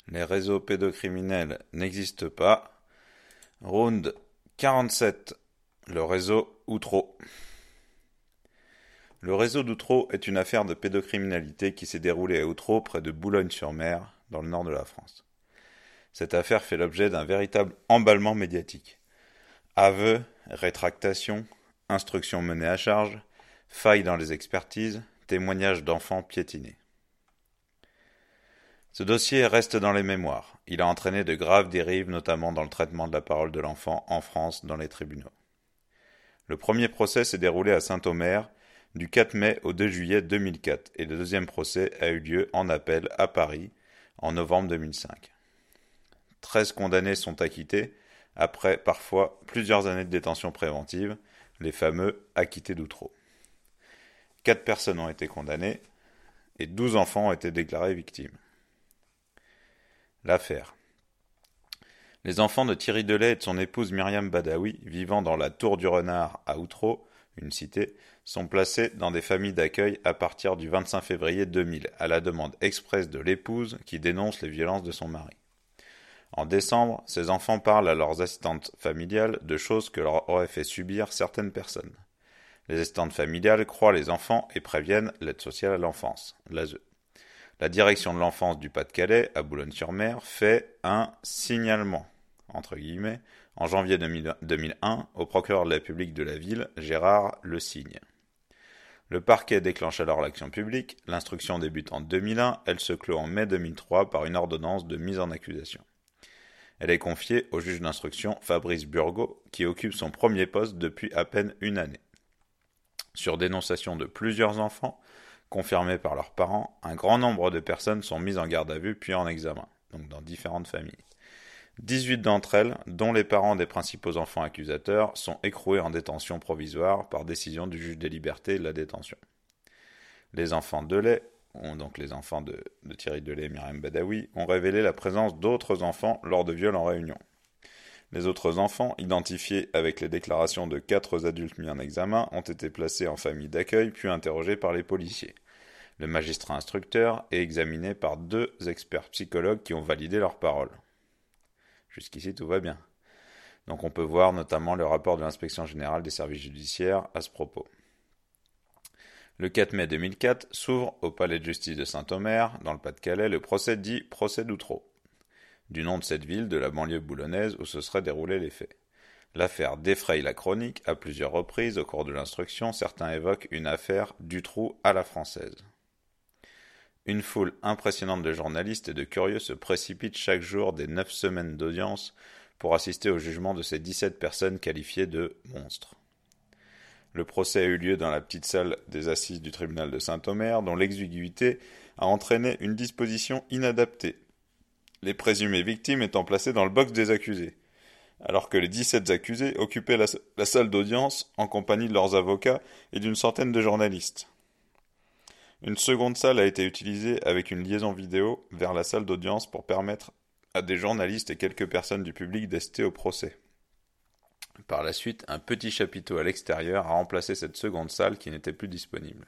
Les réseaux pédocriminels n'existent pas. Round 47. Le réseau Outreau. Le réseau d'Outreau est une affaire de pédocriminalité qui s'est déroulée à Outreau, près de Boulogne-sur-Mer, dans le nord de la France. Cette affaire fait l'objet d'un véritable emballement médiatique. Aveux, rétractations, instructions menées à charge, failles dans les expertises, témoignages d'enfants piétinés. Ce dossier reste dans les mémoires. Il a entraîné de graves dérives, notamment dans le traitement de la parole de l'enfant en France dans les tribunaux. Le premier procès s'est déroulé à Saint-Omer du 4 mai au 2 juillet 2004 et le deuxième procès a eu lieu en appel à Paris en novembre 2005. 13 condamnés sont acquittés après parfois plusieurs années de détention préventive, les fameux acquittés d'Outreau. 4 personnes ont été condamnées et 12 enfants ont été déclarés victimes. L'affaire. Les enfants de Thierry Delay et de son épouse Myriam Badaoui, vivant dans la Tour du Renard à Outreau, une cité, sont placés dans des familles d'accueil à partir du 25 février 2000, à la demande expresse de l'épouse qui dénonce les violences de son mari. En décembre, ces enfants parlent à leurs assistantes familiales de choses que leur auraient fait subir certaines personnes. Les assistantes familiales croient les enfants et préviennent l'aide sociale à l'enfance, l'ASE. La direction de l'enfance du Pas-de-Calais, à Boulogne-sur-Mer, fait un signalement, entre guillemets, en janvier 2001 au procureur de la République de la ville, Gérard Le Signe. Le parquet déclenche alors l'action publique, l'instruction débute en 2001, elle se clôt en mai 2003 par une ordonnance de mise en accusation. Elle est confiée au juge d'instruction Fabrice Burgot, qui occupe son premier poste depuis à peine une année. Sur dénonciation de plusieurs enfants, confirmés par leurs parents, un grand nombre de personnes sont mises en garde à vue puis en examen, donc dans différentes familles. 18 d'entre elles, dont les parents des principaux enfants accusateurs, sont écroués en détention provisoire par décision du juge des libertés et de la détention. Les enfants Delay, donc les enfants de Thierry Delay et Myriam Badaoui, ont révélé la présence d'autres enfants lors de viols en réunion. Les autres enfants, identifiés avec les déclarations de 4 adultes mis en examen, ont été placés en famille d'accueil puis interrogés par les policiers. Le magistrat instructeur est examiné par 2 experts psychologues qui ont validé leurs paroles. Jusqu'ici, tout va bien. Donc on peut voir notamment le rapport de l'inspection générale des services judiciaires à ce propos. Le 4 mai 2004 s'ouvre au palais de justice de Saint-Omer, dans le Pas-de-Calais, le procès dit procès d'Outreau, du nom de cette ville de la banlieue boulonnaise où se seraient déroulés les faits. L'affaire défraye la chronique à plusieurs reprises au cours de l'instruction. Certains évoquent une affaire Dutroux à la française. Une foule impressionnante de journalistes et de curieux se précipite chaque jour des 9 semaines d'audience pour assister au jugement de ces 17 personnes qualifiées de monstres. Le procès a eu lieu dans la petite salle des assises du tribunal de Saint-Omer, dont l'exiguïté a entraîné une disposition inadaptée, les présumées victimes étant placées dans le box des accusés, alors que les 17 accusés occupaient la salle d'audience en compagnie de leurs avocats et d'une centaine de journalistes. Une seconde salle a été utilisée avec une liaison vidéo vers la salle d'audience pour permettre à des journalistes et quelques personnes du public d'assister au procès. Par la suite, un petit chapiteau à l'extérieur a remplacé cette seconde salle qui n'était plus disponible.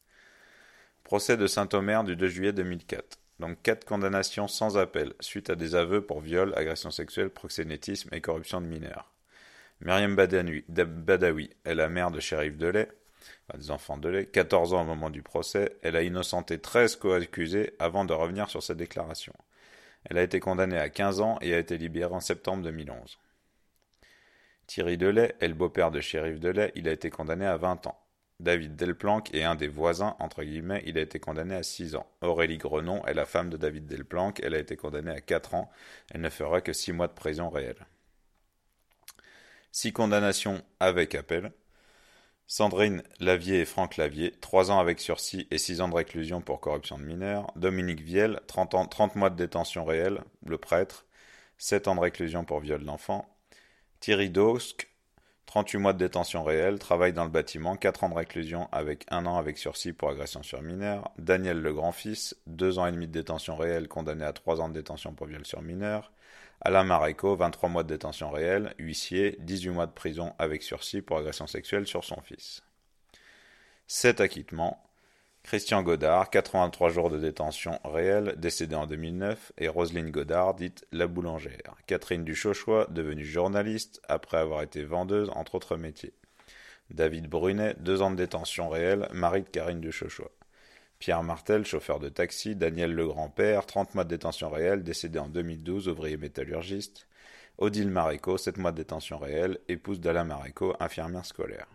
Procès de Saint-Omer du 2 juillet 2004. Donc 4 condamnations sans appel, suite à des aveux pour viol, agression sexuelle, proxénétisme et corruption de mineurs. Myriam Badaoui est la mère de Chérif Delay, des enfants Delay, 14 ans au moment du procès. Elle a innocenté 13 co-accusés avant de revenir sur sa déclaration. Elle a été condamnée à 15 ans et a été libérée en septembre 2011. Thierry Delay est le beau-père de Chérif Delay, il a été condamné à 20 ans. David Delplanque est un des voisins, entre guillemets, il a été condamné à 6 ans. Aurélie Grenon est la femme de David Delplanque, elle a été condamnée à 4 ans, elle ne fera que 6 mois de prison réelle. 6 condamnations avec appel. Sandrine Lavier et Franck Lavier, 3 ans avec sursis et 6 ans de réclusion pour corruption de mineurs. Dominique Viel, 30 mois de détention réelle, le prêtre, 7 ans de réclusion pour viol d'enfant. Thierry Dosque, 38 mois de détention réelle, travaille dans le bâtiment, 4 ans de réclusion avec 1 an avec sursis pour agression sur mineur. Daniel Le Grand-Fils, 2 ans et demi de détention réelle, condamné à 3 ans de détention pour viol sur mineur. Alain Maréco, 23 mois de détention réelle, huissier, 18 mois de prison avec sursis pour agression sexuelle sur son fils. 7 acquittements, Christian Godard, 83 jours de détention réelle, décédé en 2009, et Roselyne Godard, dite La Boulangère. Catherine Duchauchois, devenue journaliste, après avoir été vendeuse, entre autres métiers. David Brunet, 2 ans de détention réelle, mari de Karine Duchauchois. Pierre Martel, chauffeur de taxi. Daniel Legrand-Père, 30 mois de détention réelle, décédé en 2012, ouvrier métallurgiste. Odile Maréco, 7 mois de détention réelle, épouse d'Alain Maréco, infirmière scolaire.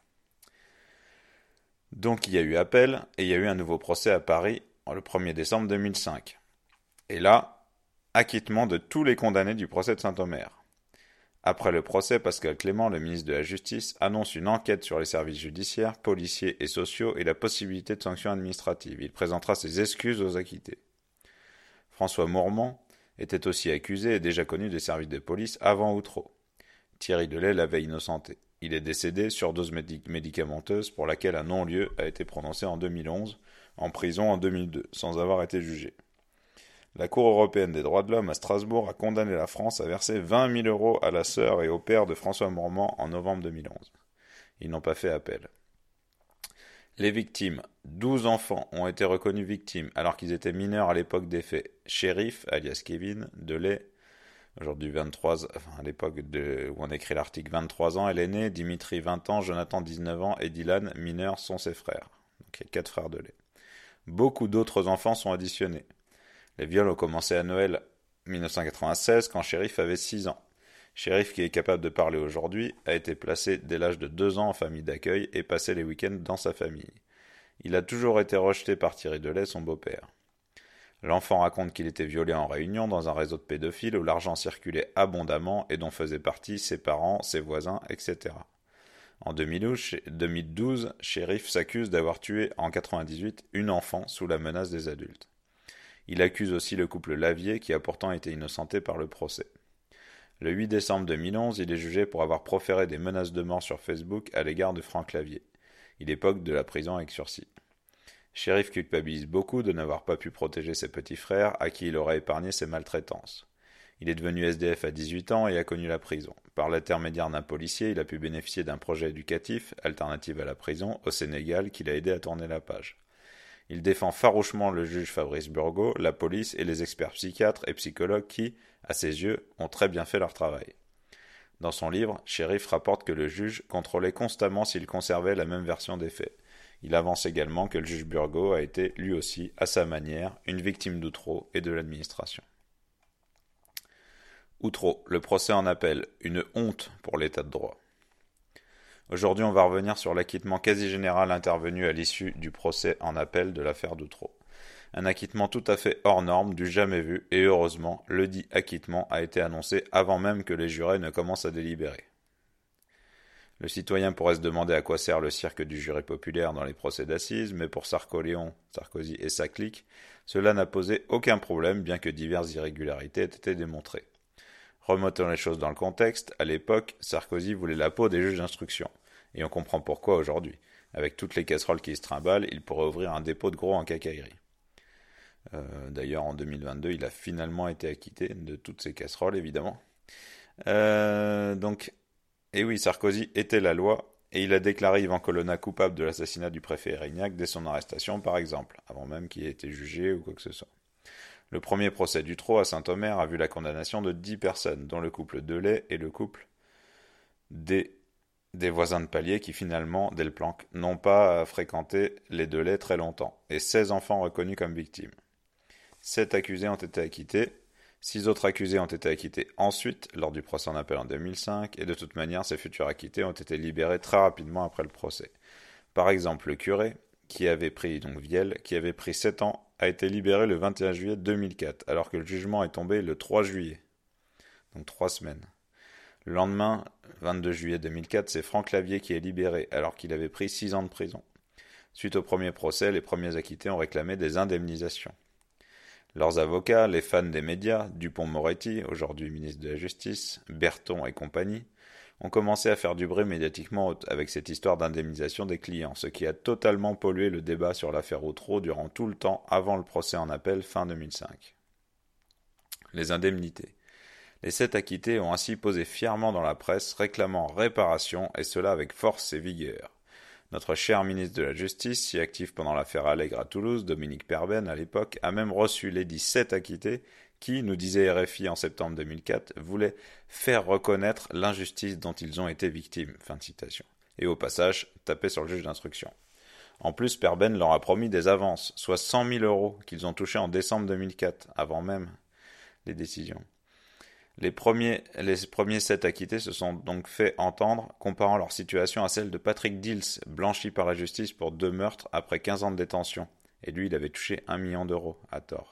Donc il y a eu appel, et il y a eu un nouveau procès à Paris le 1er décembre 2005. Et là, acquittement de tous les condamnés du procès de Saint-Omer. Après le procès, Pascal Clément, le ministre de la Justice, annonce une enquête sur les services judiciaires, policiers et sociaux et la possibilité de sanctions administratives. Il présentera ses excuses aux acquittés. François Mourmand était aussi accusé et déjà connu des services de police avant Outreau. Thierry Delay l'avait innocenté. Il est décédé, surdose médicamenteuse pour laquelle un non-lieu a été prononcé en 2011, en prison en 2002, sans avoir été jugé. La Cour européenne des droits de l'homme à Strasbourg a condamné la France à verser 20 000 euros à la sœur et au père de François Mourmand en novembre 2011. Ils n'ont pas fait appel. Les victimes, 12 enfants, ont été reconnus victimes alors qu'ils étaient mineurs à l'époque des faits. Shérif, alias Kevin, Delay, aujourd'hui 23, à l'époque où on écrit l'article, 23 ans, elle est née, Dimitri 20 ans, Jonathan 19 ans et Dylan, mineur, sont ses frères. Donc il y a 4 frères Delay. Beaucoup d'autres enfants sont additionnés. Les viols ont commencé à Noël 1996 quand Shérif avait 6 ans. Shérif, qui est capable de parler aujourd'hui, a été placé dès l'âge de 2 ans en famille d'accueil et passait les week-ends dans sa famille. Il a toujours été rejeté par Thierry Delay, son beau-père. L'enfant raconte qu'il était violé en Réunion dans un réseau de pédophiles où l'argent circulait abondamment et dont faisaient partie ses parents, ses voisins, etc. En 2012, Shérif s'accuse d'avoir tué en 1998 une enfant sous la menace des adultes. Il accuse aussi le couple Lavier qui a pourtant été innocenté par le procès. Le 8 décembre 2011, il est jugé pour avoir proféré des menaces de mort sur Facebook à l'égard de Franck Lavier. Il époque de la prison avec sursis. Shérif culpabilise beaucoup de n'avoir pas pu protéger ses petits frères à qui il aurait épargné ses maltraitances. Il est devenu SDF à 18 ans et a connu la prison. Par l'intermédiaire d'un policier, il a pu bénéficier d'un projet éducatif, alternative à la prison, au Sénégal, qui l'a aidé à tourner la page. Il défend farouchement le juge Fabrice Burgot, la police et les experts psychiatres et psychologues qui, à ses yeux, ont très bien fait leur travail. Dans son livre, Shérif rapporte que le juge contrôlait constamment s'il conservait la même version des faits. Il avance également que le juge Burgot a été, lui aussi, à sa manière, une victime d'Outreau et de l'administration. Outreau, le procès en appel, une honte pour l'état de droit. Aujourd'hui, on va revenir sur l'acquittement quasi général intervenu à l'issue du procès en appel de l'affaire d'Outreau. Un acquittement tout à fait hors norme, du jamais vu, et heureusement, le dit acquittement a été annoncé avant même que les jurés ne commencent à délibérer. Le citoyen pourrait se demander à quoi sert le cirque du jury populaire dans les procès d'assises, mais pour Sarkozy et sa clique, cela n'a posé aucun problème, bien que diverses irrégularités aient été démontrées. Remettons les choses dans le contexte, à l'époque, Sarkozy voulait la peau des juges d'instruction. Et on comprend pourquoi aujourd'hui. Avec toutes les casseroles qui se trimballent, il pourrait ouvrir un dépôt de gros en quincaillerie. D'ailleurs, en 2022, il a finalement été acquitté de toutes ces casseroles, évidemment. Et oui, Sarkozy était la loi, et il a déclaré Yvan Colonna coupable de l'assassinat du préfet Erignac dès son arrestation, par exemple, avant même qu'il ait été jugé ou quoi que ce soit. Le premier procès d'Outreau à Saint-Omer a vu la condamnation de 10 personnes, dont le couple Delay et le couple des voisins de palier qui finalement, Delplanque, n'ont pas fréquenté les Delay très longtemps, et 16 enfants reconnus comme victimes. 7 accusés ont été acquittés, 6 autres accusés ont été acquittés ensuite, lors du procès en appel en 2005, et de toute manière, ces futurs acquittés ont été libérés très rapidement après le procès. Par exemple, le curé, qui avait pris 7 ans, a été libéré le 21 juillet 2004, alors que le jugement est tombé le 3 juillet, donc 3 semaines. Le lendemain, 22 juillet 2004, c'est Franck Lavier qui est libéré, alors qu'il avait pris 6 ans de prison. Suite au premier procès, les premiers acquittés ont réclamé des indemnisations. Leurs avocats, les fans des médias, Dupond-Moretti, aujourd'hui ministre de la Justice, Berton et compagnie, ont commencé à faire du bruit médiatiquement avec cette histoire d'indemnisation des clients, ce qui a totalement pollué le débat sur l'affaire Outreau durant tout le temps avant le procès en appel fin 2005. Les indemnités. Les 7 acquittés ont ainsi posé fièrement dans la presse, réclamant réparation, et cela avec force et vigueur. Notre cher ministre de la Justice, si actif pendant l'affaire Allègre à Toulouse, Dominique Perben à l'époque, a même reçu les 17 acquittés qui, nous disait RFI en septembre 2004, voulaient faire reconnaître l'injustice dont ils ont été victimes. Fin de citation. Et au passage, taper sur le juge d'instruction. En plus, Perben leur a promis des avances, soit 100 000 euros qu'ils ont touchés en décembre 2004, avant même les décisions. Les premiers 7 acquittés se sont donc fait entendre, comparant leur situation à celle de Patrick Dils, blanchi par la justice pour 2 meurtres après 15 ans de détention. Et lui, il avait touché 1 million d'euros, à tort.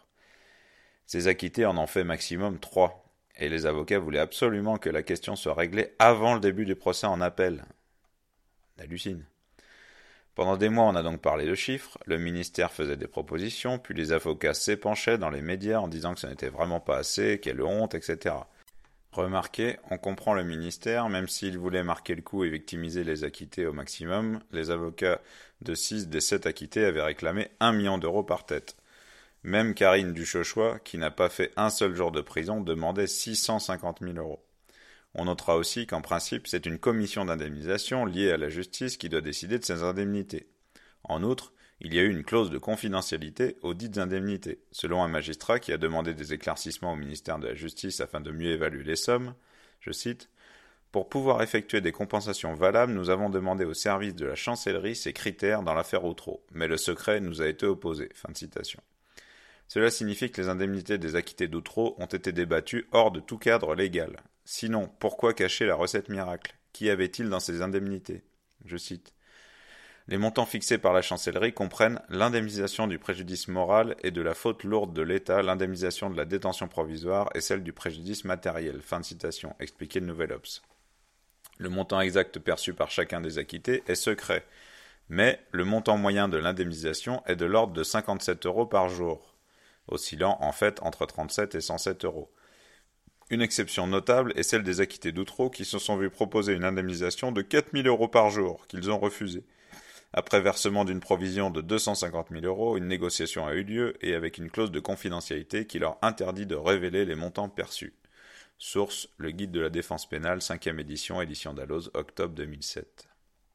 Ces acquittés en ont fait maximum 3. Et les avocats voulaient absolument que la question soit réglée avant le début du procès en appel. Hallucine. Pendant des mois, on a donc parlé de chiffres, le ministère faisait des propositions, puis les avocats s'épanchaient dans les médias en disant que ce n'était vraiment pas assez, quelle honte, etc. Remarquez, on comprend le ministère, même s'il voulait marquer le coup et victimiser les acquittés au maximum, les avocats de 6 des 7 acquittés avaient réclamé 1 million d'euros par tête. Même Karine Duchauchois, qui n'a pas fait un seul jour de prison, demandait 650 000 euros. On notera aussi qu'en principe, c'est une commission d'indemnisation liée à la justice qui doit décider de ces indemnités. En outre, il y a eu une clause de confidentialité aux dites indemnités. Selon un magistrat qui a demandé des éclaircissements au ministère de la Justice afin de mieux évaluer les sommes, je cite, « Pour pouvoir effectuer des compensations valables, nous avons demandé au service de la chancellerie ces critères dans l'affaire Outreau, mais le secret nous a été opposé. » Fin de citation. Cela signifie que les indemnités des acquittés d'Outreau ont été débattues hors de tout cadre légal. Sinon, pourquoi cacher la recette miracle? Qu'y avait-il dans ces indemnités? Je cite. Les montants fixés par la chancellerie comprennent l'indemnisation du préjudice moral et de la faute lourde de l'État, l'indemnisation de la détention provisoire et celle du préjudice matériel. Fin de citation, expliquait le Nouvel Obs. Le montant exact perçu par chacun des acquittés est secret, mais le montant moyen de l'indemnisation est de l'ordre de 57 euros par jour, oscillant en fait entre 37 et 107 euros. Une exception notable est celle des acquittés d'Outreau qui se sont vus proposer une indemnisation de 4 000 euros par jour, qu'ils ont refusé. Après versement d'une provision de 250 000 euros, une négociation a eu lieu et avec une clause de confidentialité qui leur interdit de révéler les montants perçus. Source, le guide de la défense pénale, 5e édition, édition Dalloz, octobre 2007.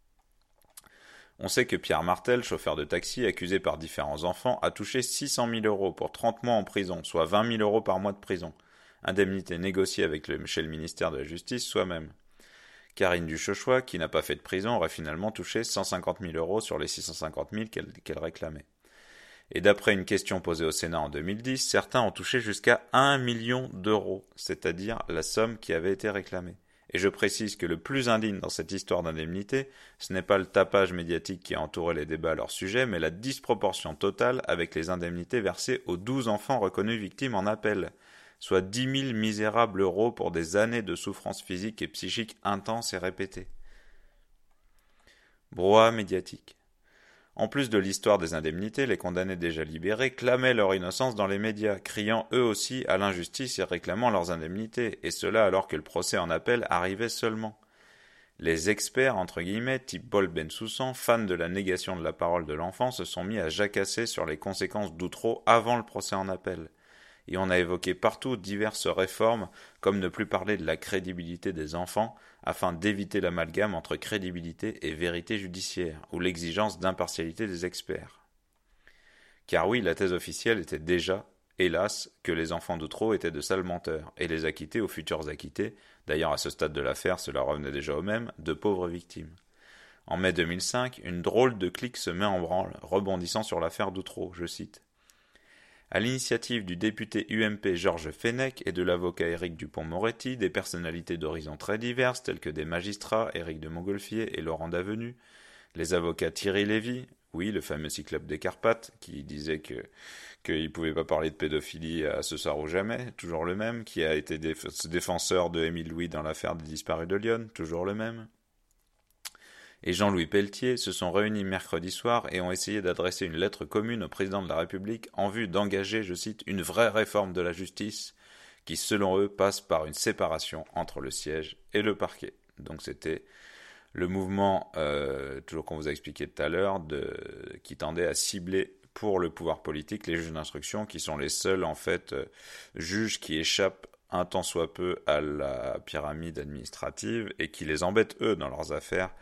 On sait que Pierre Martel, chauffeur de taxi accusé par différents enfants, a touché 600 000 euros pour 30 mois en prison, soit 20 000 euros par mois de prison. Indemnité négociée chez le ministère de la Justice soi-même. Karine Duchauchois, qui n'a pas fait de prison, aurait finalement touché 150 000 euros sur les 650 000 qu'elle réclamait. Et d'après une question posée au Sénat en 2010, certains ont touché jusqu'à 1 million d'euros, c'est-à-dire la somme qui avait été réclamée. Et je précise que le plus indigne dans cette histoire d'indemnité, ce n'est pas le tapage médiatique qui a entouré les débats à leur sujet, mais la disproportion totale avec les indemnités versées aux 12 enfants reconnus victimes en appel, soit 10 000 misérables euros pour des années de souffrances physiques et psychiques intenses et répétées. Brouhaha médiatique. En plus de l'histoire des indemnités, les condamnés déjà libérés clamaient leur innocence dans les médias, criant eux aussi à l'injustice et réclamant leurs indemnités, et cela alors que le procès en appel arrivait seulement. Les experts, entre guillemets, type Paul Bensoussan, fans de la négation de la parole de l'enfant, se sont mis à jacasser sur les conséquences d'Outreau avant le procès en appel. Et on a évoqué partout diverses réformes, comme ne plus parler de la crédibilité des enfants, afin d'éviter l'amalgame entre crédibilité et vérité judiciaire, ou l'exigence d'impartialité des experts. Car oui, la thèse officielle était déjà, hélas, que les enfants d'Outreau étaient de sales menteurs, et les acquittés aux futurs acquittés, d'ailleurs à ce stade de l'affaire cela revenait déjà au même, de pauvres victimes. En mai 2005, une drôle de clique se met en branle, rebondissant sur l'affaire d'Outreau, je cite. À l'initiative du député UMP Georges Fenech et de l'avocat Éric Dupond-Moretti, des personnalités d'horizons très diverses telles que des magistrats, Éric de Montgolfier et Laurent Davenu, les avocats Thierry Lévy, oui, le fameux cyclope des Carpates, qui disait qu'il ne pouvait pas parler de pédophilie à ce soir ou jamais, toujours le même, qui a été défenseur de Émile Louis dans l'affaire des disparus de Lyon, toujours le même, et Jean-Louis Pelletier se sont réunis mercredi soir et ont essayé d'adresser une lettre commune au président de la République en vue d'engager, je cite, une vraie réforme de la justice qui, selon eux, passe par une séparation entre le siège et le parquet. Donc c'était le mouvement, toujours qu'on vous a expliqué tout à l'heure, qui tendait à cibler pour le pouvoir politique les juges d'instruction qui sont les seuls, en fait, juges qui échappent un tant soit peu à la pyramide administrative et qui les embêtent, eux, dans leurs affaires,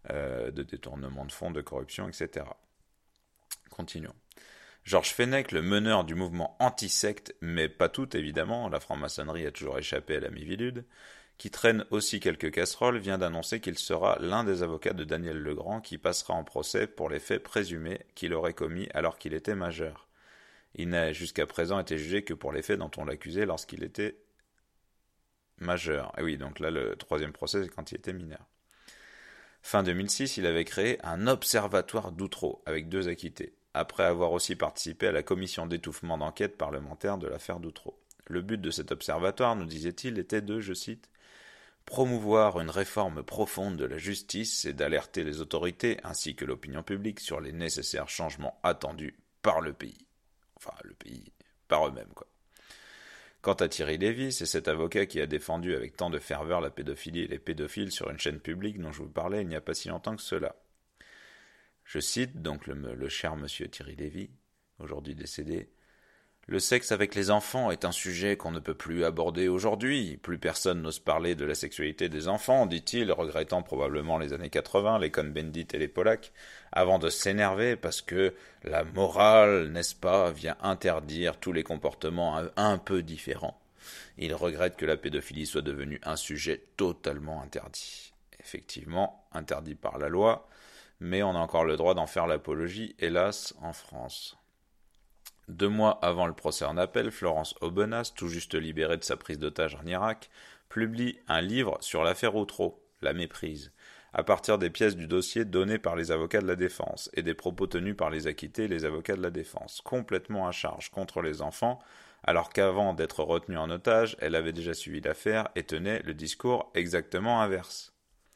de détournement de fonds, de corruption, etc. Continuons. Georges Fenech, le meneur du mouvement anti-secte, mais pas tout évidemment, la franc-maçonnerie a toujours échappé à la Mivilude, qui traîne aussi quelques casseroles, vient d'annoncer qu'il sera l'un des avocats de Daniel Legrand qui passera en procès pour les faits présumés qu'il aurait commis alors qu'il était majeur. Il n'a jusqu'à présent été jugé que pour les faits dont on l'accusait lorsqu'il était majeur. Et oui, donc là, le troisième procès, c'est quand il était mineur. Fin 2006, il avait créé un observatoire d'Outreau, avec 2 acquittés, après avoir aussi participé à la commission d'étouffement d'enquête parlementaire de l'affaire d'Outreau. Le but de cet observatoire, nous disait-il, était de, je cite, « promouvoir une réforme profonde de la justice et d'alerter les autorités ainsi que l'opinion publique sur les nécessaires changements attendus par le pays. » Enfin, le pays, par eux-mêmes, quoi. Quant à Thierry Lévy, c'est cet avocat qui a défendu avec tant de ferveur la pédophilie et les pédophiles sur une chaîne publique dont je vous parlais il n'y a pas si longtemps que cela. Je cite donc le cher monsieur Thierry Lévy, aujourd'hui décédé. Le sexe avec les enfants est un sujet qu'on ne peut plus aborder aujourd'hui. Plus personne n'ose parler de la sexualité des enfants, dit-il, regrettant probablement les années 80, les Cohn-Bendit et les Pollack, avant de s'énerver parce que la morale, n'est-ce pas, vient interdire tous les comportements un peu différents. Il regrette que la pédophilie soit devenue un sujet totalement interdit. Effectivement, interdit par la loi, mais on a encore le droit d'en faire l'apologie, hélas, en France. 2 mois avant le procès en appel, Florence Aubenas, tout juste libérée de sa prise d'otage en Irak, publie un livre sur l'affaire Outreau, La méprise, à partir des pièces du dossier données par les avocats de la défense et des propos tenus par les acquittés et les avocats de la défense, complètement à charge contre les enfants, alors qu'avant d'être retenue en otage, elle avait déjà suivi l'affaire et tenait le discours exactement inverse.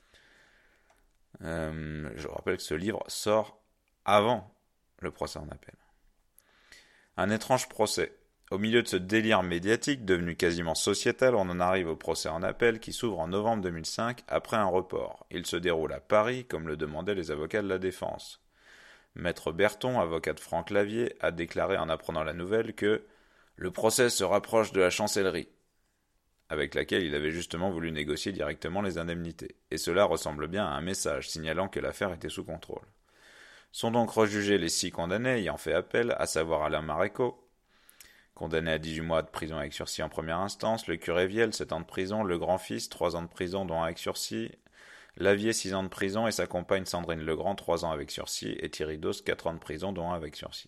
Je rappelle que ce livre sort avant le procès en appel. Un étrange procès. Au milieu de ce délire médiatique devenu quasiment sociétal, on en arrive au procès en appel qui s'ouvre en novembre 2005 après un report. Il se déroule à Paris, comme le demandaient les avocats de la défense. Maître Berton, avocat de Franck Lavier, a déclaré en apprenant la nouvelle que « le procès se rapproche de la chancellerie », avec laquelle il avait justement voulu négocier directement les indemnités. Et cela ressemble bien à un message signalant que l'affaire était sous contrôle. Sont donc rejugés les 6 condamnés ayant fait appel, à savoir Alain Maréco, condamné à 18 mois de prison avec sursis en première instance, le curé Viel, 7 ans de prison, le grand-fils, 3 ans de prison dont 1 avec sursis, Lavier, 6 ans de prison et sa compagne Sandrine Legrand, 3 ans avec sursis, et Thierry Dos, 4 ans de prison dont 1 avec sursis.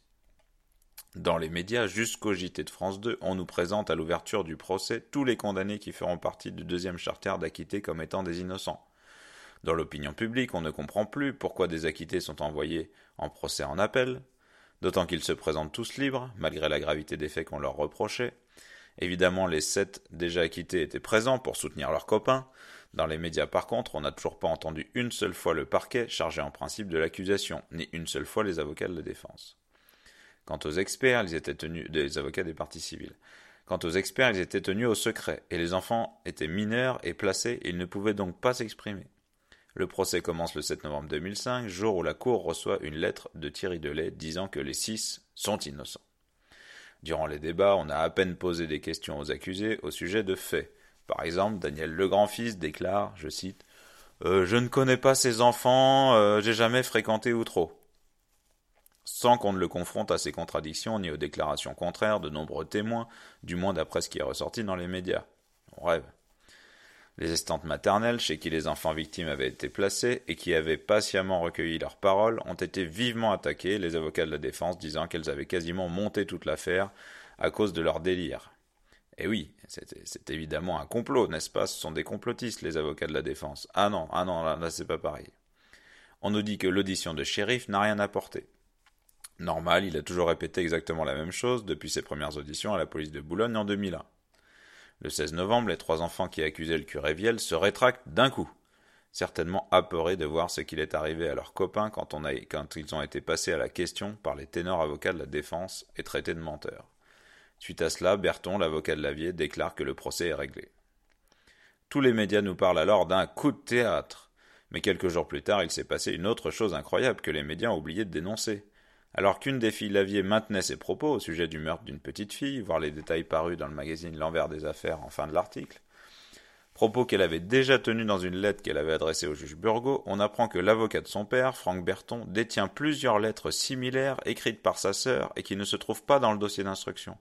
Dans les médias, jusqu'au JT de France 2, on nous présente à l'ouverture du procès tous les condamnés qui feront partie du 2e charter d'acquittés comme étant des innocents. Dans l'opinion publique, on ne comprend plus pourquoi des acquittés sont envoyés en procès en appel, d'autant qu'ils se présentent tous libres, malgré la gravité des faits qu'on leur reprochait. Évidemment, les 7 déjà acquittés étaient présents pour soutenir leurs copains. Dans les médias, par contre, on n'a toujours pas entendu une seule fois le parquet chargé en principe de l'accusation, ni une seule fois les avocats de la défense. Quant aux experts, ils étaient tenus, des avocats des parties civiles. Quant aux experts, ils étaient tenus au secret, et les enfants étaient mineurs et placés, et ils ne pouvaient donc pas s'exprimer. Le procès commence le 7 novembre 2005, jour où la Cour reçoit une lettre de Thierry Delay disant que les 6 sont innocents. Durant les débats, on a à peine posé des questions aux accusés au sujet de faits. Par exemple, Daniel le grand-fils déclare, je cite, « Je ne connais pas ces enfants, j'ai jamais fréquenté Outreau », sans qu'on ne le confronte à ses contradictions ni aux déclarations contraires de nombreux témoins, du moins d'après ce qui est ressorti dans les médias. On rêve. Les estantes maternelles, chez qui les enfants victimes avaient été placés et qui avaient patiemment recueilli leurs paroles, ont été vivement attaquées, les avocats de la défense disant qu'elles avaient quasiment monté toute l'affaire à cause de leur délire. Et oui, c'est évidemment un complot, n'est-ce pas? Ce sont des complotistes, les avocats de la défense. Ah non, là c'est pas pareil. On nous dit que l'audition de shérif n'a rien apporté. Normal, il a toujours répété exactement la même chose depuis ses premières auditions à la police de Boulogne en 2001. Le 16 novembre, les 3 enfants qui accusaient le curé Viel se rétractent d'un coup, certainement apeurés de voir ce qu'il est arrivé à leurs copains quand ils ont été passés à la question par les ténors avocats de la défense et traités de menteurs. Suite à cela, Berton, l'avocat de Lavier, déclare que le procès est réglé. Tous les médias nous parlent alors d'un coup de théâtre, mais quelques jours plus tard, il s'est passé une autre chose incroyable que les médias ont oublié de dénoncer. Alors qu'une des filles Lavier maintenait ses propos au sujet du meurtre d'une petite fille, voir les détails parus dans le magazine L'Envers des Affaires en fin de l'article, Propos qu'elle avait déjà tenus dans une lettre qu'elle avait adressée au juge Burgot, on apprend que l'avocat de son père, Franck Berton, détient plusieurs lettres similaires écrites par sa sœur et qui ne se trouvent pas dans le dossier d'instruction.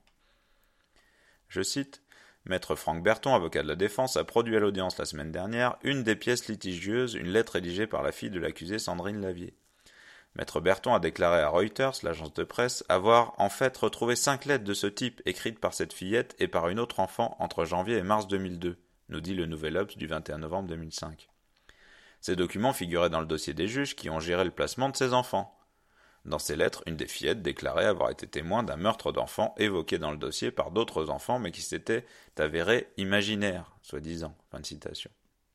Je cite, Maître Franck Berton, avocat de la défense, a produit à l'audience la semaine dernière une des pièces litigieuses, une lettre rédigée par la fille de l'accusée Sandrine Lavier. Maître Berton a déclaré à Reuters, l'agence de presse, avoir en fait retrouvé 5 lettres de ce type écrites par cette fillette et par une autre enfant entre janvier et mars 2002, nous dit le Nouvel Obs du 21 novembre 2005. Ces documents figuraient dans le dossier des juges qui ont géré le placement de ces enfants. Dans ces lettres, une des fillettes déclarait avoir été témoin d'un meurtre d'enfants évoqué dans le dossier par d'autres enfants mais qui s'était avéré imaginaire, soi-disant. Fin de citation.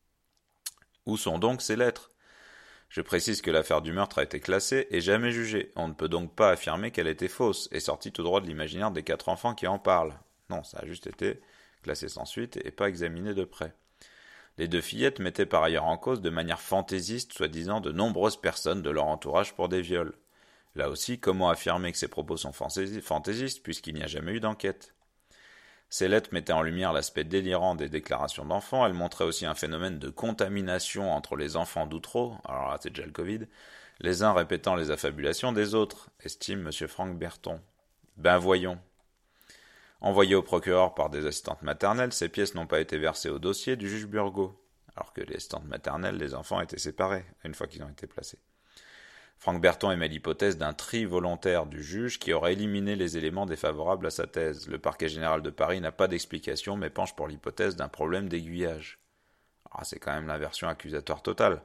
Où sont donc ces lettres ? Je précise que l'affaire du meurtre a été classée et jamais jugée. On ne peut donc pas affirmer qu'elle était fausse et sortie tout droit de l'imaginaire des 4 enfants qui en parlent. Non, ça a juste été classé sans suite et pas examiné de près. Les 2 fillettes mettaient par ailleurs en cause de manière fantaisiste, soi-disant, de nombreuses personnes de leur entourage pour des viols. Là aussi, comment affirmer que ces propos sont fantaisistes puisqu'il n'y a jamais eu d'enquête ? Ces lettres mettaient en lumière l'aspect délirant des déclarations d'enfants, elles montraient aussi un phénomène de contamination entre les enfants d'Outreau, alors là c'est déjà le Covid, les uns répétant les affabulations des autres, estime M. Franck Berton. Ben voyons. Envoyées au procureur par des assistantes maternelles, ces pièces n'ont pas été versées au dossier du juge Burgot, alors que les assistantes maternelles, les enfants étaient séparés une fois qu'ils ont été placés. Franck Berton émet l'hypothèse d'un tri volontaire du juge qui aurait éliminé les éléments défavorables à sa thèse. Le parquet général de Paris n'a pas d'explication mais penche pour l'hypothèse d'un problème d'aiguillage. C'est quand même l'inversion accusatoire totale.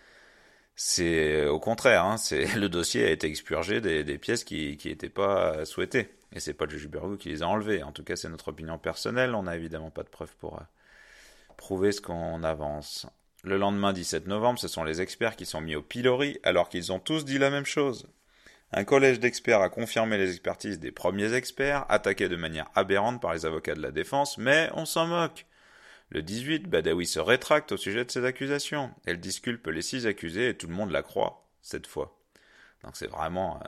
C'est au contraire, le dossier a été expurgé des pièces qui n'étaient pas souhaitées. Et c'est pas le juge Burgot qui les a enlevées. En tout cas, c'est notre opinion personnelle. On n'a évidemment pas de preuves pour prouver ce qu'on avance. Le lendemain 17 novembre, ce sont les experts qui sont mis au pilori alors qu'ils ont tous dit la même chose. Un collège d'experts a confirmé les expertises des premiers experts, attaqués de manière aberrante par les avocats de la défense, mais on s'en moque. Le 18, Badawi se rétracte au sujet de ces accusations. Elle disculpe les 6 accusés et tout le monde la croit, cette fois. Donc c'est vraiment...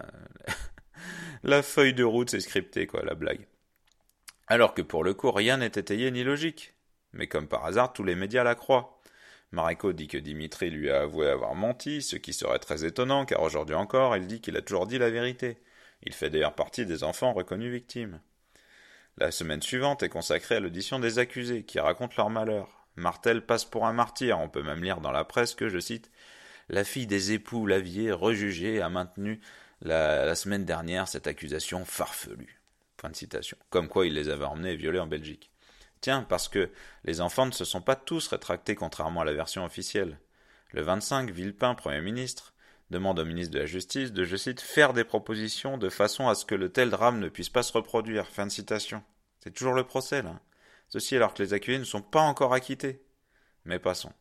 la feuille de route, c'est scripté, la blague. Alors que pour le coup, rien n'est étayé ni logique. Mais comme par hasard, tous les médias la croient. Mareko dit que Dimitri lui a avoué avoir menti, ce qui serait très étonnant, car aujourd'hui encore, il dit qu'il a toujours dit la vérité. Il fait d'ailleurs partie des enfants reconnus victimes. La semaine suivante est consacrée à l'audition des accusés, qui racontent leur malheur. Martel passe pour un martyr, on peut même lire dans la presse que, je cite, « La fille des époux Lavier, rejugée, a maintenu la semaine dernière cette accusation farfelue. » Fin de citation. Comme quoi il les avait emmenés et violés en Belgique. Tiens, parce que les enfants ne se sont pas tous rétractés contrairement à la version officielle. Le 25, Villepin, Premier ministre, demande au ministre de la Justice de, je cite, « faire des propositions de façon à ce que le tel drame ne puisse pas se reproduire ». Fin de citation. C'est toujours le procès, là. Ceci alors que les accusés ne sont pas encore acquittés. Mais passons.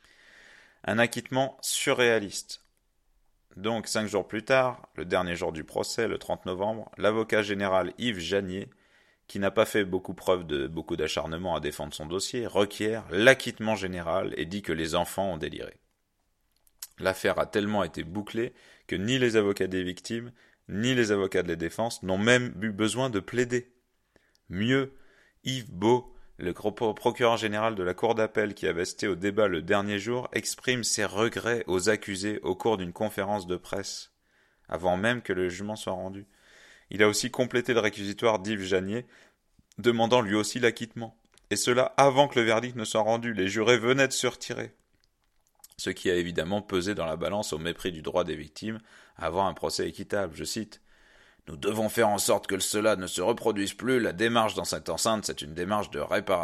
Un acquittement surréaliste. Donc, 5 jours plus tard, le dernier jour du procès, le 30 novembre, l'avocat général Yves Janier, qui n'a pas fait beaucoup preuve de beaucoup d'acharnement à défendre son dossier, requiert l'acquittement général et dit que les enfants ont déliré. L'affaire a tellement été bouclée que ni les avocats des victimes, ni les avocats de la défense n'ont même eu besoin de plaider. Mieux, Yves Beau, le procureur général de la Cour d'appel qui avait assisté au débat le dernier jour, exprime ses regrets aux accusés au cours d'une conférence de presse, avant même que le jugement soit rendu. Il a aussi complété le réquisitoire d'Yves Janier, demandant lui aussi l'acquittement. Et cela avant que le verdict ne soit rendu, les jurés venaient de se retirer. Ce qui a évidemment pesé dans la balance au mépris du droit des victimes à avoir un procès équitable. Je cite, « Nous devons faire en sorte que cela ne se reproduise plus. La démarche dans cette enceinte, c'est une démarche de réparation. »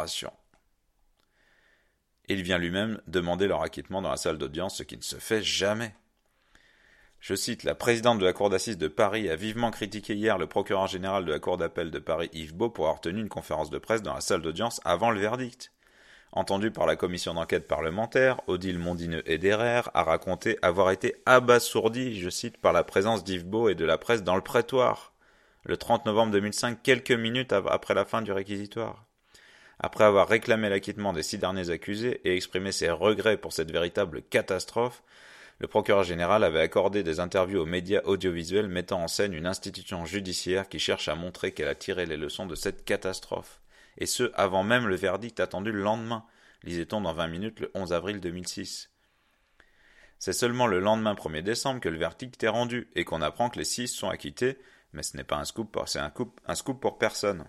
Il vient lui-même demander leur acquittement dans la salle d'audience, ce qui ne se fait jamais. Je cite, « La présidente de la Cour d'assises de Paris a vivement critiqué hier le procureur général de la Cour d'appel de Paris, Yves Beau, pour avoir tenu une conférence de presse dans la salle d'audience avant le verdict. Entendu par la commission d'enquête parlementaire, Odile Mondineux-Ederer a raconté avoir été abasourdi, je cite, par la présence d'Yves Beau et de la presse dans le prétoire, le 30 novembre 2005, quelques minutes après la fin du réquisitoire. Après avoir réclamé l'acquittement des 6 derniers accusés et exprimé ses regrets pour cette véritable catastrophe, le procureur général avait accordé des interviews aux médias audiovisuels mettant en scène une institution judiciaire qui cherche à montrer qu'elle a tiré les leçons de cette catastrophe. Et ce, avant même le verdict attendu le lendemain. lisait-on dans 20 minutes le 11 avril 2006. C'est seulement le lendemain 1er décembre que le verdict est rendu et qu'on apprend que les 6 sont acquittés, mais ce n'est pas un scoop, c'est un scoop pour personne.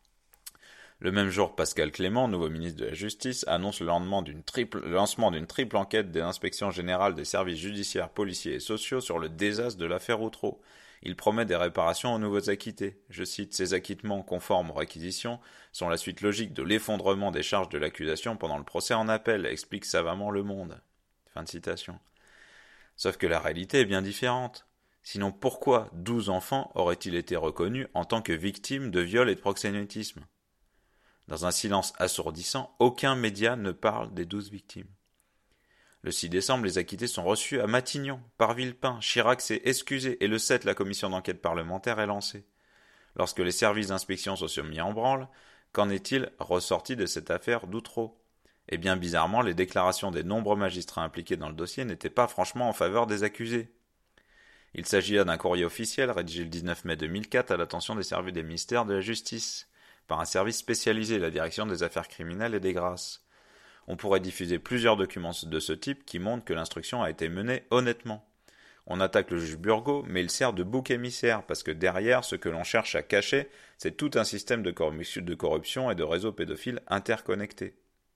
Le même jour, Pascal Clément, nouveau ministre de la Justice, annonce le lancement d'une triple enquête des inspections générales des services judiciaires, policiers et sociaux sur le désastre de l'affaire Outreau. Il promet des réparations aux nouveaux acquittés. Je cite, « Ces acquittements conformes aux réquisitions sont la suite logique de l'effondrement des charges de l'accusation pendant le procès en appel », explique savamment Le Monde. Fin de citation. Sauf que la réalité est bien différente. Sinon pourquoi 12 enfants auraient-ils été reconnus en tant que victimes de viol et de proxénétisme ? Dans un silence assourdissant, aucun média ne parle des 12 victimes. Le 6 décembre, les acquittés sont reçus à Matignon, par Villepin. Chirac s'est excusé et le 7, la commission d'enquête parlementaire est lancée. Lorsque les services d'inspection se sont mis en branle, qu'en est-il ressorti de cette affaire d'Outreau ? Eh bien, bizarrement, les déclarations des nombreux magistrats impliqués dans le dossier n'étaient pas franchement en faveur des accusés. Il s'agit là d'un courrier officiel rédigé le 19 mai 2004 à l'attention des services des ministères de la Justice, par un service spécialisé, la Direction des affaires criminelles et des grâces. On pourrait diffuser plusieurs documents de ce type qui montrent que l'instruction a été menée honnêtement. On attaque le juge Burgot, mais il sert de bouc émissaire, parce que derrière, ce que l'on cherche à cacher, c'est tout un système de corruption et de réseaux pédophiles interconnectés.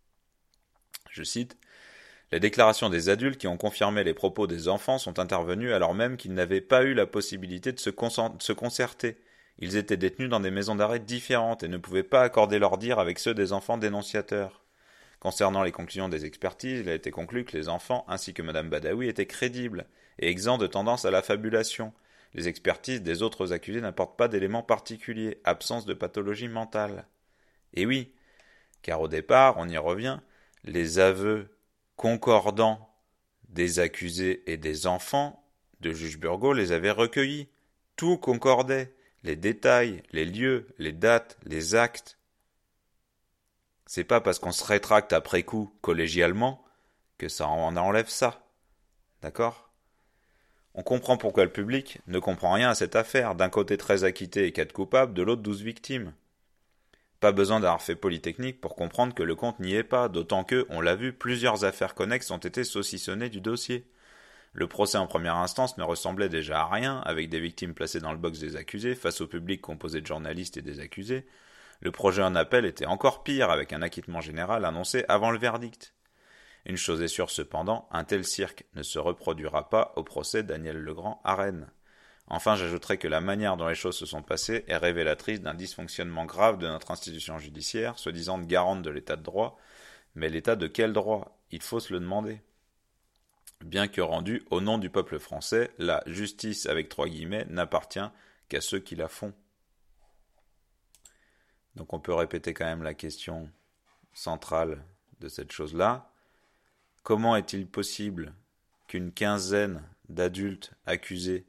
Je cite, « Les déclarations des adultes qui ont confirmé les propos des enfants sont intervenues alors même qu'ils n'avaient pas eu la possibilité de se concerter. Ils étaient détenus dans des maisons d'arrêt différentes et ne pouvaient pas accorder leur dire avec ceux des enfants dénonciateurs. Concernant les conclusions des expertises, il a été conclu que les enfants, ainsi que Mme Badaoui, étaient crédibles et exempts de tendance à la fabulation. Les expertises des autres accusés n'apportent pas d'éléments particuliers, absence de pathologie mentale. Et oui, car au départ, on y revient, les aveux concordants des accusés et des enfants de juge Burgot les avaient recueillis. Tout concordait. Les détails, les lieux, les dates, les actes. C'est pas parce qu'on se rétracte après coup, collégialement, que ça en enlève ça. D'accord ? On comprend pourquoi le public ne comprend rien à cette affaire. D'un côté 13 acquittés et 4 coupables, de l'autre 12 victimes. Pas besoin d'avoir fait Polytechnique pour comprendre que le compte n'y est pas, d'autant que, on l'a vu, plusieurs affaires connexes ont été saucissonnées du dossier. Le procès en première instance ne ressemblait déjà à rien, avec des victimes placées dans le box des accusés, face au public composé de journalistes et des accusés. Le projet en appel était encore pire, avec un acquittement général annoncé avant le verdict. Une chose est sûre cependant, un tel cirque ne se reproduira pas au procès Daniel Legrand à Rennes. Enfin, j'ajouterai que la manière dont les choses se sont passées est révélatrice d'un dysfonctionnement grave de notre institution judiciaire, soi-disant garante de l'état de droit. Mais l'état de quel droit ? Il faut se le demander. Bien que rendue au nom du peuple français, la justice avec 3 guillemets n'appartient qu'à ceux qui la font. Donc on peut répéter quand même la question centrale de cette chose-là. Comment est-il possible qu'une quinzaine d'adultes accusés,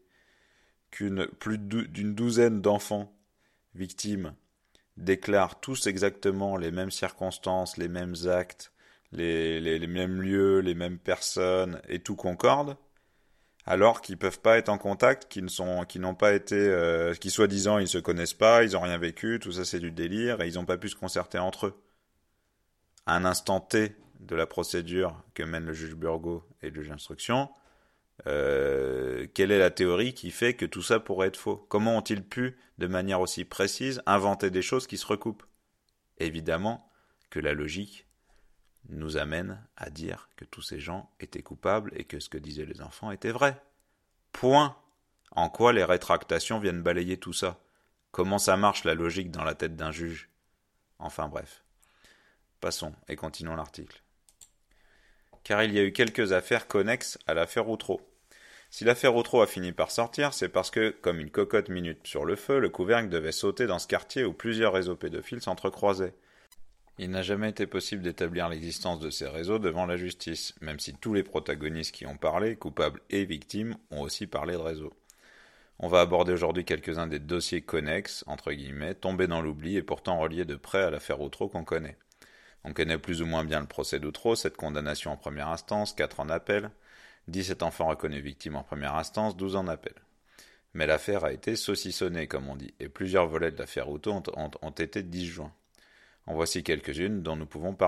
d'une douzaine d'enfants victimes déclarent tous exactement les mêmes circonstances, les mêmes actes, les mêmes lieux, les mêmes personnes, et tout concorde, alors qu'ils peuvent pas être en contact, qui n'ont pas été, qui soi-disant ils se connaissent pas, ils ont rien vécu, tout ça c'est du délire, et ils n'ont pas pu se concerter entre eux. À un instant T de la procédure que mène le juge Burgot et le juge d'instruction, quelle est la théorie qui fait que tout ça pourrait être faux ? Comment ont-ils pu, de manière aussi précise, inventer des choses qui se recoupent ? Évidemment que la logique nous amène à dire que tous ces gens étaient coupables et que ce que disaient les enfants était vrai. Point. En quoi les rétractations viennent balayer tout ça ? Comment ça marche la logique dans la tête d'un juge ? Enfin bref. Passons et continuons l'article. Car il y a eu quelques affaires connexes à l'affaire Outreau. Si l'affaire Outreau a fini par sortir, c'est parce que, comme une cocotte minute sur le feu, le couvercle devait sauter dans ce quartier où plusieurs réseaux pédophiles s'entrecroisaient. Il n'a jamais été possible d'établir l'existence de ces réseaux devant la justice, même si tous les protagonistes qui ont parlé, coupables et victimes, ont aussi parlé de réseaux. On va aborder aujourd'hui quelques-uns des dossiers connexes, entre guillemets, tombés dans l'oubli et pourtant reliés de près à l'affaire Outreau qu'on connaît. On connaît plus ou moins bien le procès d'Outreau, 7 condamnations en première instance, 4 en appel, 17 enfants reconnus victimes en première instance, 12 en appel. Mais l'affaire a été saucissonnée, comme on dit, et plusieurs volets de l'affaire Outreau ont été disjoints. En voici quelques-unes dont nous pouvons parler.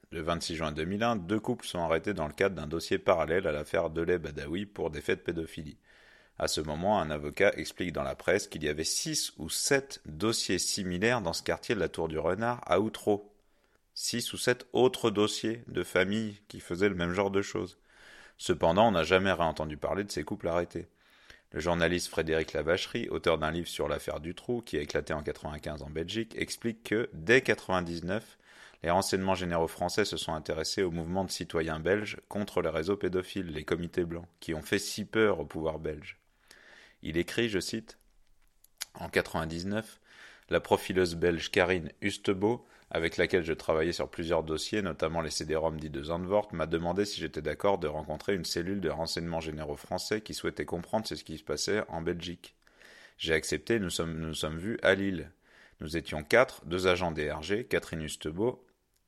Le 26 juin 2001, 2 couples sont arrêtés dans le cadre d'un dossier parallèle à l'affaire Delay-Badaoui pour des faits de pédophilie. À ce moment, un avocat explique dans la presse qu'il y avait 6 ou 7 dossiers similaires dans ce quartier de la Tour du Renard à Outreau. 6 ou 7 autres dossiers de familles qui faisaient le même genre de choses. Cependant, on n'a jamais réentendu parler de ces couples arrêtés. Le journaliste Frédéric Lavacherie, auteur d'un livre sur l'affaire Dutroux, qui a éclaté en 1995 en Belgique, explique que, dès 1999, les renseignements généraux français se sont intéressés au mouvement de citoyens belges contre les réseaux pédophiles, les comités blancs, qui ont fait si peur au pouvoir belge. Il écrit, je cite, « En 1999, la profileuse belge Karine Ustebo, avec laquelle je travaillais sur plusieurs dossiers, notamment les CD-ROM dits de Zandvoort, m'a demandé si j'étais d'accord de rencontrer une cellule de renseignements généraux français qui souhaitait comprendre ce qui se passait en Belgique. J'ai accepté et nous sommes vus à Lille. Nous étions 4, 2 agents des RG, Catherine Ustebo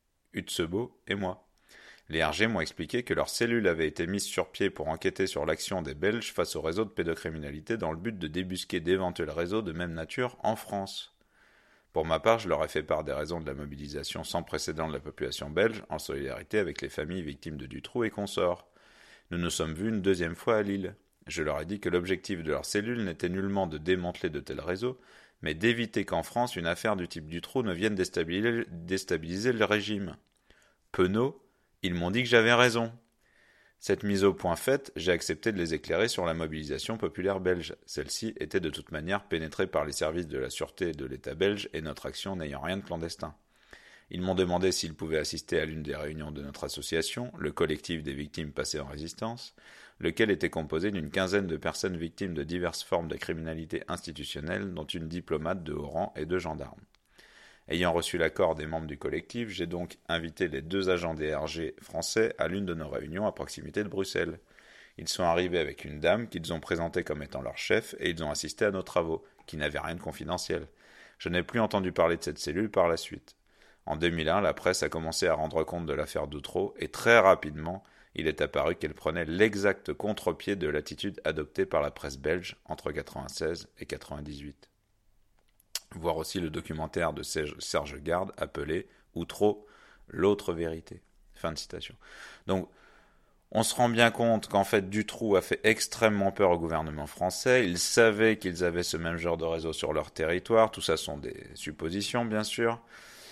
et moi. Les RG m'ont expliqué que leur cellule avait été mise sur pied pour enquêter sur l'action des Belges face au réseau de pédocriminalité dans le but de débusquer d'éventuels réseaux de même nature en France. Pour ma part, je leur ai fait part des raisons de la mobilisation sans précédent de la population belge en solidarité avec les familles victimes de Dutroux et consorts. Nous nous sommes vus une deuxième fois à Lille. Je leur ai dit que l'objectif de leur cellule n'était nullement de démanteler de tels réseaux, mais d'éviter qu'en France une affaire du type Dutroux ne vienne déstabiliser le régime. Penauds, ils m'ont dit que j'avais raison. Cette mise au point faite, j'ai accepté de les éclairer sur la mobilisation populaire belge. Celle-ci était de toute manière pénétrée par les services de la sûreté de l'État belge et notre action n'ayant rien de clandestin. Ils m'ont demandé s'ils pouvaient assister à l'une des réunions de notre association, le collectif des victimes passées en résistance, lequel était composé d'une quinzaine de personnes victimes de diverses formes de criminalité institutionnelle, dont une diplomate de haut rang et 2 gendarmes. Ayant reçu l'accord des membres du collectif, j'ai donc invité les 2 agents des RG français à l'une de nos réunions à proximité de Bruxelles. Ils sont arrivés avec une dame qu'ils ont présentée comme étant leur chef et ils ont assisté à nos travaux, qui n'avaient rien de confidentiel. Je n'ai plus entendu parler de cette cellule par la suite. En 2001, la presse a commencé à rendre compte de l'affaire Dutroux et très rapidement, il est apparu qu'elle prenait l'exact contre-pied de l'attitude adoptée par la presse belge entre 1996 et 1998. Voir aussi le documentaire de Serge Garde appelé « Outreau, l'autre vérité ». Fin de citation. Donc, on se rend bien compte qu'en fait, Dutroux a fait extrêmement peur au gouvernement français. Ils savaient qu'ils avaient ce même genre de réseau sur leur territoire. Tout ça sont des suppositions, bien sûr.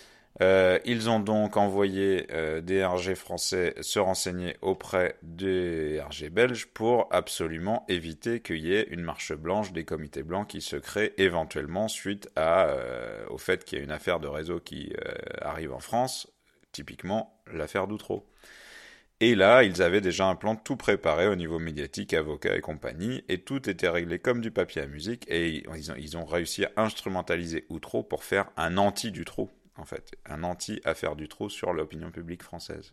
Ils ont donc envoyé des RG français se renseigner auprès des RG belges pour absolument éviter qu'il y ait une marche blanche des comités blancs qui se créent éventuellement suite au fait qu'il y ait une affaire de réseau qui arrive en France, typiquement l'affaire Dutroux. Et là, ils avaient déjà un plan tout préparé au niveau médiatique, avocats et compagnie, et tout était réglé comme du papier à musique, et ils ont réussi à instrumentaliser Outreau pour faire un anti-Dutroux. En fait, un anti-affaire Dutroux sur l'opinion publique française.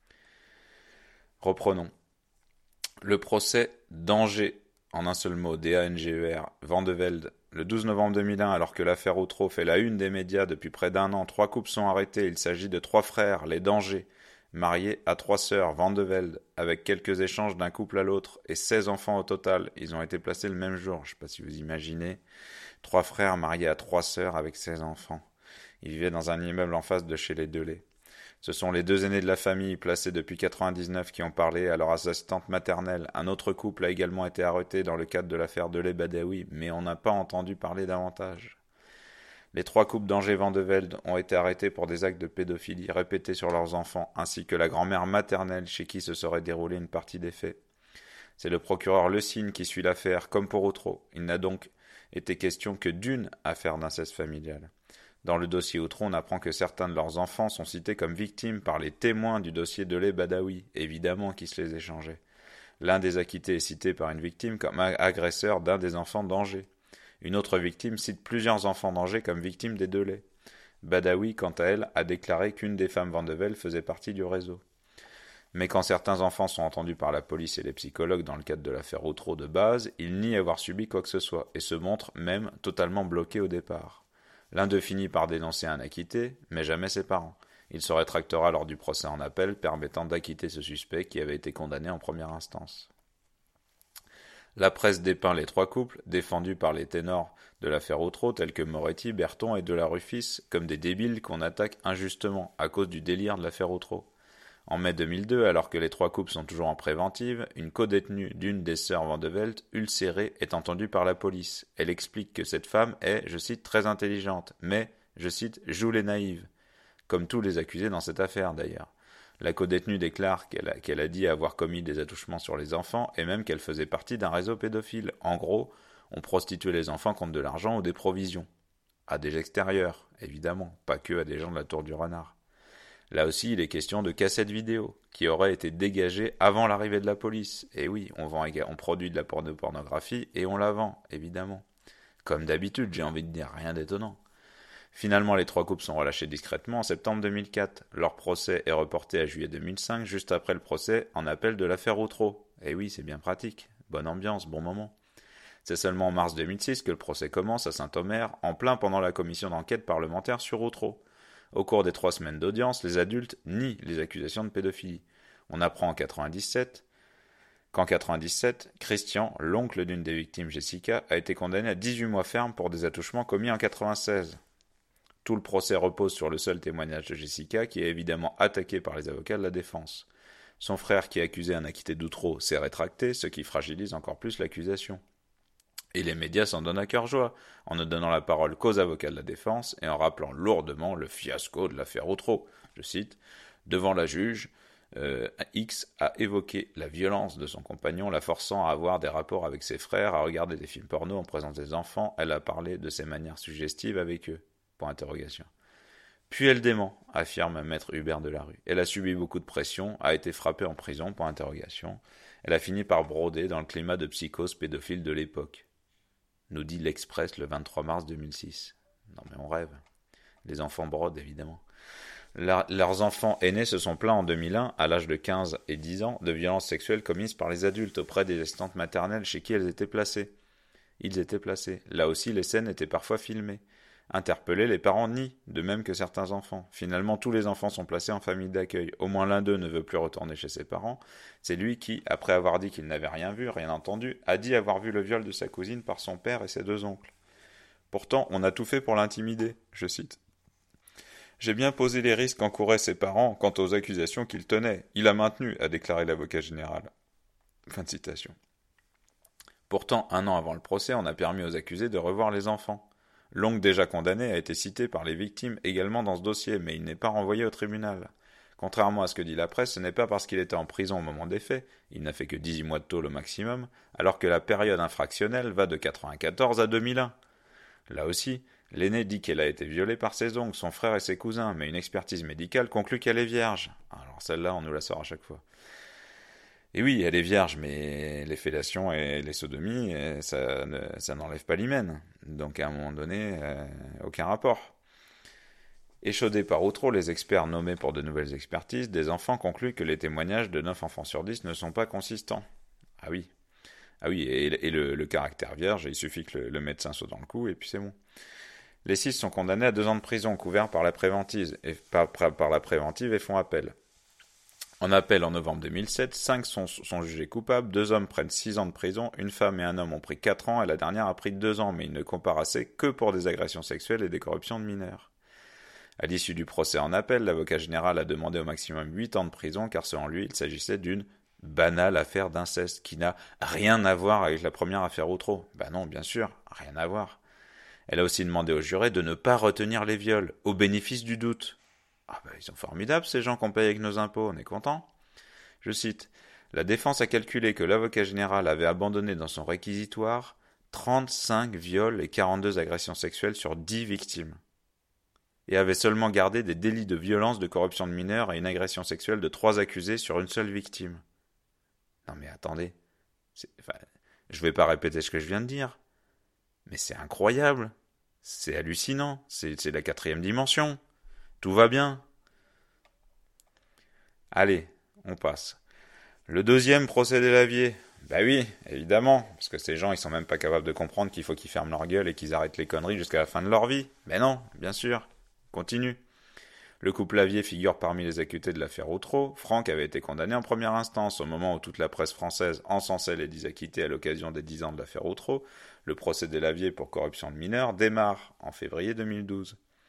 Reprenons. Le procès d'Angers, en un seul mot, D-A-N-G-E-R, Vandevelde, le 12 novembre 2001, alors que l'affaire Outreau fait la une des médias depuis près d'1 an, 3 couples sont arrêtés. Il s'agit de 3 frères, les d'Angers, mariés à 3 sœurs, Vandevelde, avec quelques échanges d'un couple à l'autre, et 16 enfants au total. Ils ont été placés le même jour. Je ne sais pas si vous imaginez. 3 frères mariés à 3 sœurs avec 16 enfants. Ils vivaient dans un immeuble en face de chez les Delay. Ce sont les 2 aînés de la famille, placés depuis 1999, qui ont parlé à leur assistante maternelle. Un autre couple a également été arrêté dans le cadre de l'affaire Delay-Badaoui, mais on n'a pas entendu parler davantage. Les 3 couples d'Angers-Vandevelde ont été arrêtés pour des actes de pédophilie répétés sur leurs enfants, ainsi que la grand-mère maternelle chez qui se serait déroulée une partie des faits. C'est le procureur Le Signe qui suit l'affaire, comme pour Outreau. Il n'a donc été question que d'une affaire d'inceste familial. Dans le dossier Outreau, on apprend que certains de leurs enfants sont cités comme victimes par les témoins du dossier Delay-Badaoui, évidemment qui se les échangeaient. L'un des acquittés est cité par une victime comme agresseur d'un des enfants d'Angers. Une autre victime cite plusieurs enfants d'Angers comme victimes des Delay. Badaoui, quant à elle, a déclaré qu'une des femmes Vandevelde faisait partie du réseau. Mais quand certains enfants sont entendus par la police et les psychologues dans le cadre de l'affaire Outreau de base, ils nient avoir subi quoi que ce soit et se montrent même totalement bloqués au départ. L'un d'eux finit par dénoncer un acquitté, mais jamais ses parents. Il se rétractera lors du procès en appel, permettant d'acquitter ce suspect qui avait été condamné en première instance. La presse dépeint les 3 couples, défendus par les ténors de l'affaire Outreau, tels que Moretti, Berton et de la Rufis, comme des débiles qu'on attaque injustement à cause du délire de l'affaire Outreau. En mai 2002, alors que les 3 couples sont toujours en préventive, une codétenue d'une des sœurs Vandeveld, ulcérée, est entendue par la police. Elle explique que cette femme est, je cite, très intelligente, mais, je cite, joue les naïves. Comme tous les accusés dans cette affaire d'ailleurs. La codétenue déclare qu'elle a dit avoir commis des attouchements sur les enfants et même qu'elle faisait partie d'un réseau pédophile. En gros, on prostituait les enfants contre de l'argent ou des provisions. À des extérieurs, évidemment, pas que à des gens de la Tour du Renard. Là aussi, il est question de cassettes vidéo, qui auraient été dégagées avant l'arrivée de la police. Et oui, on produit de la pornographie et on la vend, évidemment. Comme d'habitude, j'ai envie de dire, rien d'étonnant. Finalement, les 3 couples sont relâchés discrètement en septembre 2004. Leur procès est reporté à juillet 2005, juste après le procès en appel de l'affaire Outreau. Et oui, c'est bien pratique. Bonne ambiance, bon moment. C'est seulement en mars 2006 que le procès commence à Saint-Omer, en plein pendant la commission d'enquête parlementaire sur Outreau. Au cours des 3 semaines d'audience, les adultes nient les accusations de pédophilie. On apprend qu'en 97, Christian, l'oncle d'une des victimes, Jessica, a été condamné à 18 mois ferme pour des attouchements commis en 96. Tout le procès repose sur le seul témoignage de Jessica, qui est évidemment attaqué par les avocats de la défense. Son frère, qui accusait un acquitté d'Outreau, s'est rétracté, ce qui fragilise encore plus l'accusation. Et les médias s'en donnent à cœur joie, en ne donnant la parole qu'aux avocats de la défense et en rappelant lourdement le fiasco de l'affaire Outreau. Je cite, « Devant la juge, X a évoqué la violence de son compagnon, la forçant à avoir des rapports avec ses frères, à regarder des films porno en présence des enfants. Elle a parlé de ses manières suggestives avec eux. » Point d'interrogation. Puis elle dément, affirme maître Hubert Delarue. Elle a subi beaucoup de pression, a été frappée en prison, point d'interrogation. Elle a fini par broder dans le climat de psychose pédophile de l'époque. Nous dit l'Express le 23 mars 2006. Non mais on rêve. Les enfants brodent, évidemment. Leurs enfants aînés se sont plaints en 2001, à l'âge de 15 et 10 ans, de violences sexuelles commises par les adultes auprès des assistantes maternelles chez qui elles étaient placées. Ils étaient placés. Là aussi, les scènes étaient parfois filmées. Interpellés, les parents nient, de même que certains enfants. Finalement, tous les enfants sont placés en famille d'accueil. Au moins l'un d'eux ne veut plus retourner chez ses parents. C'est lui qui, après avoir dit qu'il n'avait rien vu, rien entendu, a dit avoir vu le viol de sa cousine par son père et ses 2 oncles. Pourtant, on a tout fait pour l'intimider, je cite. J'ai bien posé les risques qu'encouraient ses parents quant aux accusations qu'il tenait. Il a maintenu, a déclaré l'avocat général. Fin de citation. Pourtant, 1 an avant le procès, on a permis aux accusés de revoir les enfants. L'oncle déjà condamné a été cité par les victimes également dans ce dossier, mais il n'est pas renvoyé au tribunal. Contrairement à ce que dit la presse, ce n'est pas parce qu'il était en prison au moment des faits, il n'a fait que 18 mois de tôle au maximum, alors que la période infractionnelle va de 1994 à 2001. Là aussi, l'aîné dit qu'elle a été violée par ses oncles, son frère et ses cousins, mais une expertise médicale conclut qu'elle est vierge. Alors celle-là, on nous la sort à chaque fois. Et oui, elle est vierge, mais les fellations et les sodomies, ça n'enlève pas l'hymen. Donc à un moment donné, aucun rapport. Échaudés par Outreau, les experts nommés pour de nouvelles expertises, des enfants concluent que les témoignages de 9 enfants sur 10 ne sont pas consistants. Ah oui, et le caractère vierge, il suffit que le médecin soit dans le coup et puis c'est bon. Les 6 sont condamnés à 2 ans de prison, couverts par la préventive, et font appel. En appel en novembre 2007, 5 sont jugés coupables, 2 hommes prennent 6 ans de prison, une femme et un homme ont pris 4 ans et la dernière a pris 2 ans, mais ils ne comparaissaient que pour des agressions sexuelles et des corruptions de mineurs. À l'issue du procès en appel, l'avocat général a demandé au maximum 8 ans de prison car selon lui, il s'agissait d'une banale affaire d'inceste qui n'a rien à voir avec la première affaire Outreau. Ben non, bien sûr, rien à voir. Elle a aussi demandé aux jurés de ne pas retenir les viols, au bénéfice du doute. Ah ben ils sont formidables ces gens qu'on paye avec nos impôts, on est content. Je cite, la défense a calculé que l'avocat général avait abandonné dans son réquisitoire 35 viols et 42 agressions sexuelles sur 10 victimes. Et avait seulement gardé des délits de violence, de corruption de mineurs et une agression sexuelle de 3 accusés sur une seule victime. Non mais attendez, je vais pas répéter ce que je viens de dire, mais c'est incroyable, c'est hallucinant, c'est la 4e dimension, tout va bien. Allez, on passe. Le 2e procès des Laviers. Bah oui, évidemment, parce que ces gens ils sont même pas capables de comprendre qu'il faut qu'ils ferment leur gueule et qu'ils arrêtent les conneries jusqu'à la fin de leur vie. Mais non, bien sûr. Continue. Le couple Lavier figure parmi les accusés de l'affaire Outreau. Franck avait été condamné en première instance au moment où toute la presse française encensait les 10 acquittés à l'occasion des 10 ans de l'affaire Outreau. Le procès des Lavier pour corruption de mineurs démarre en février 2012.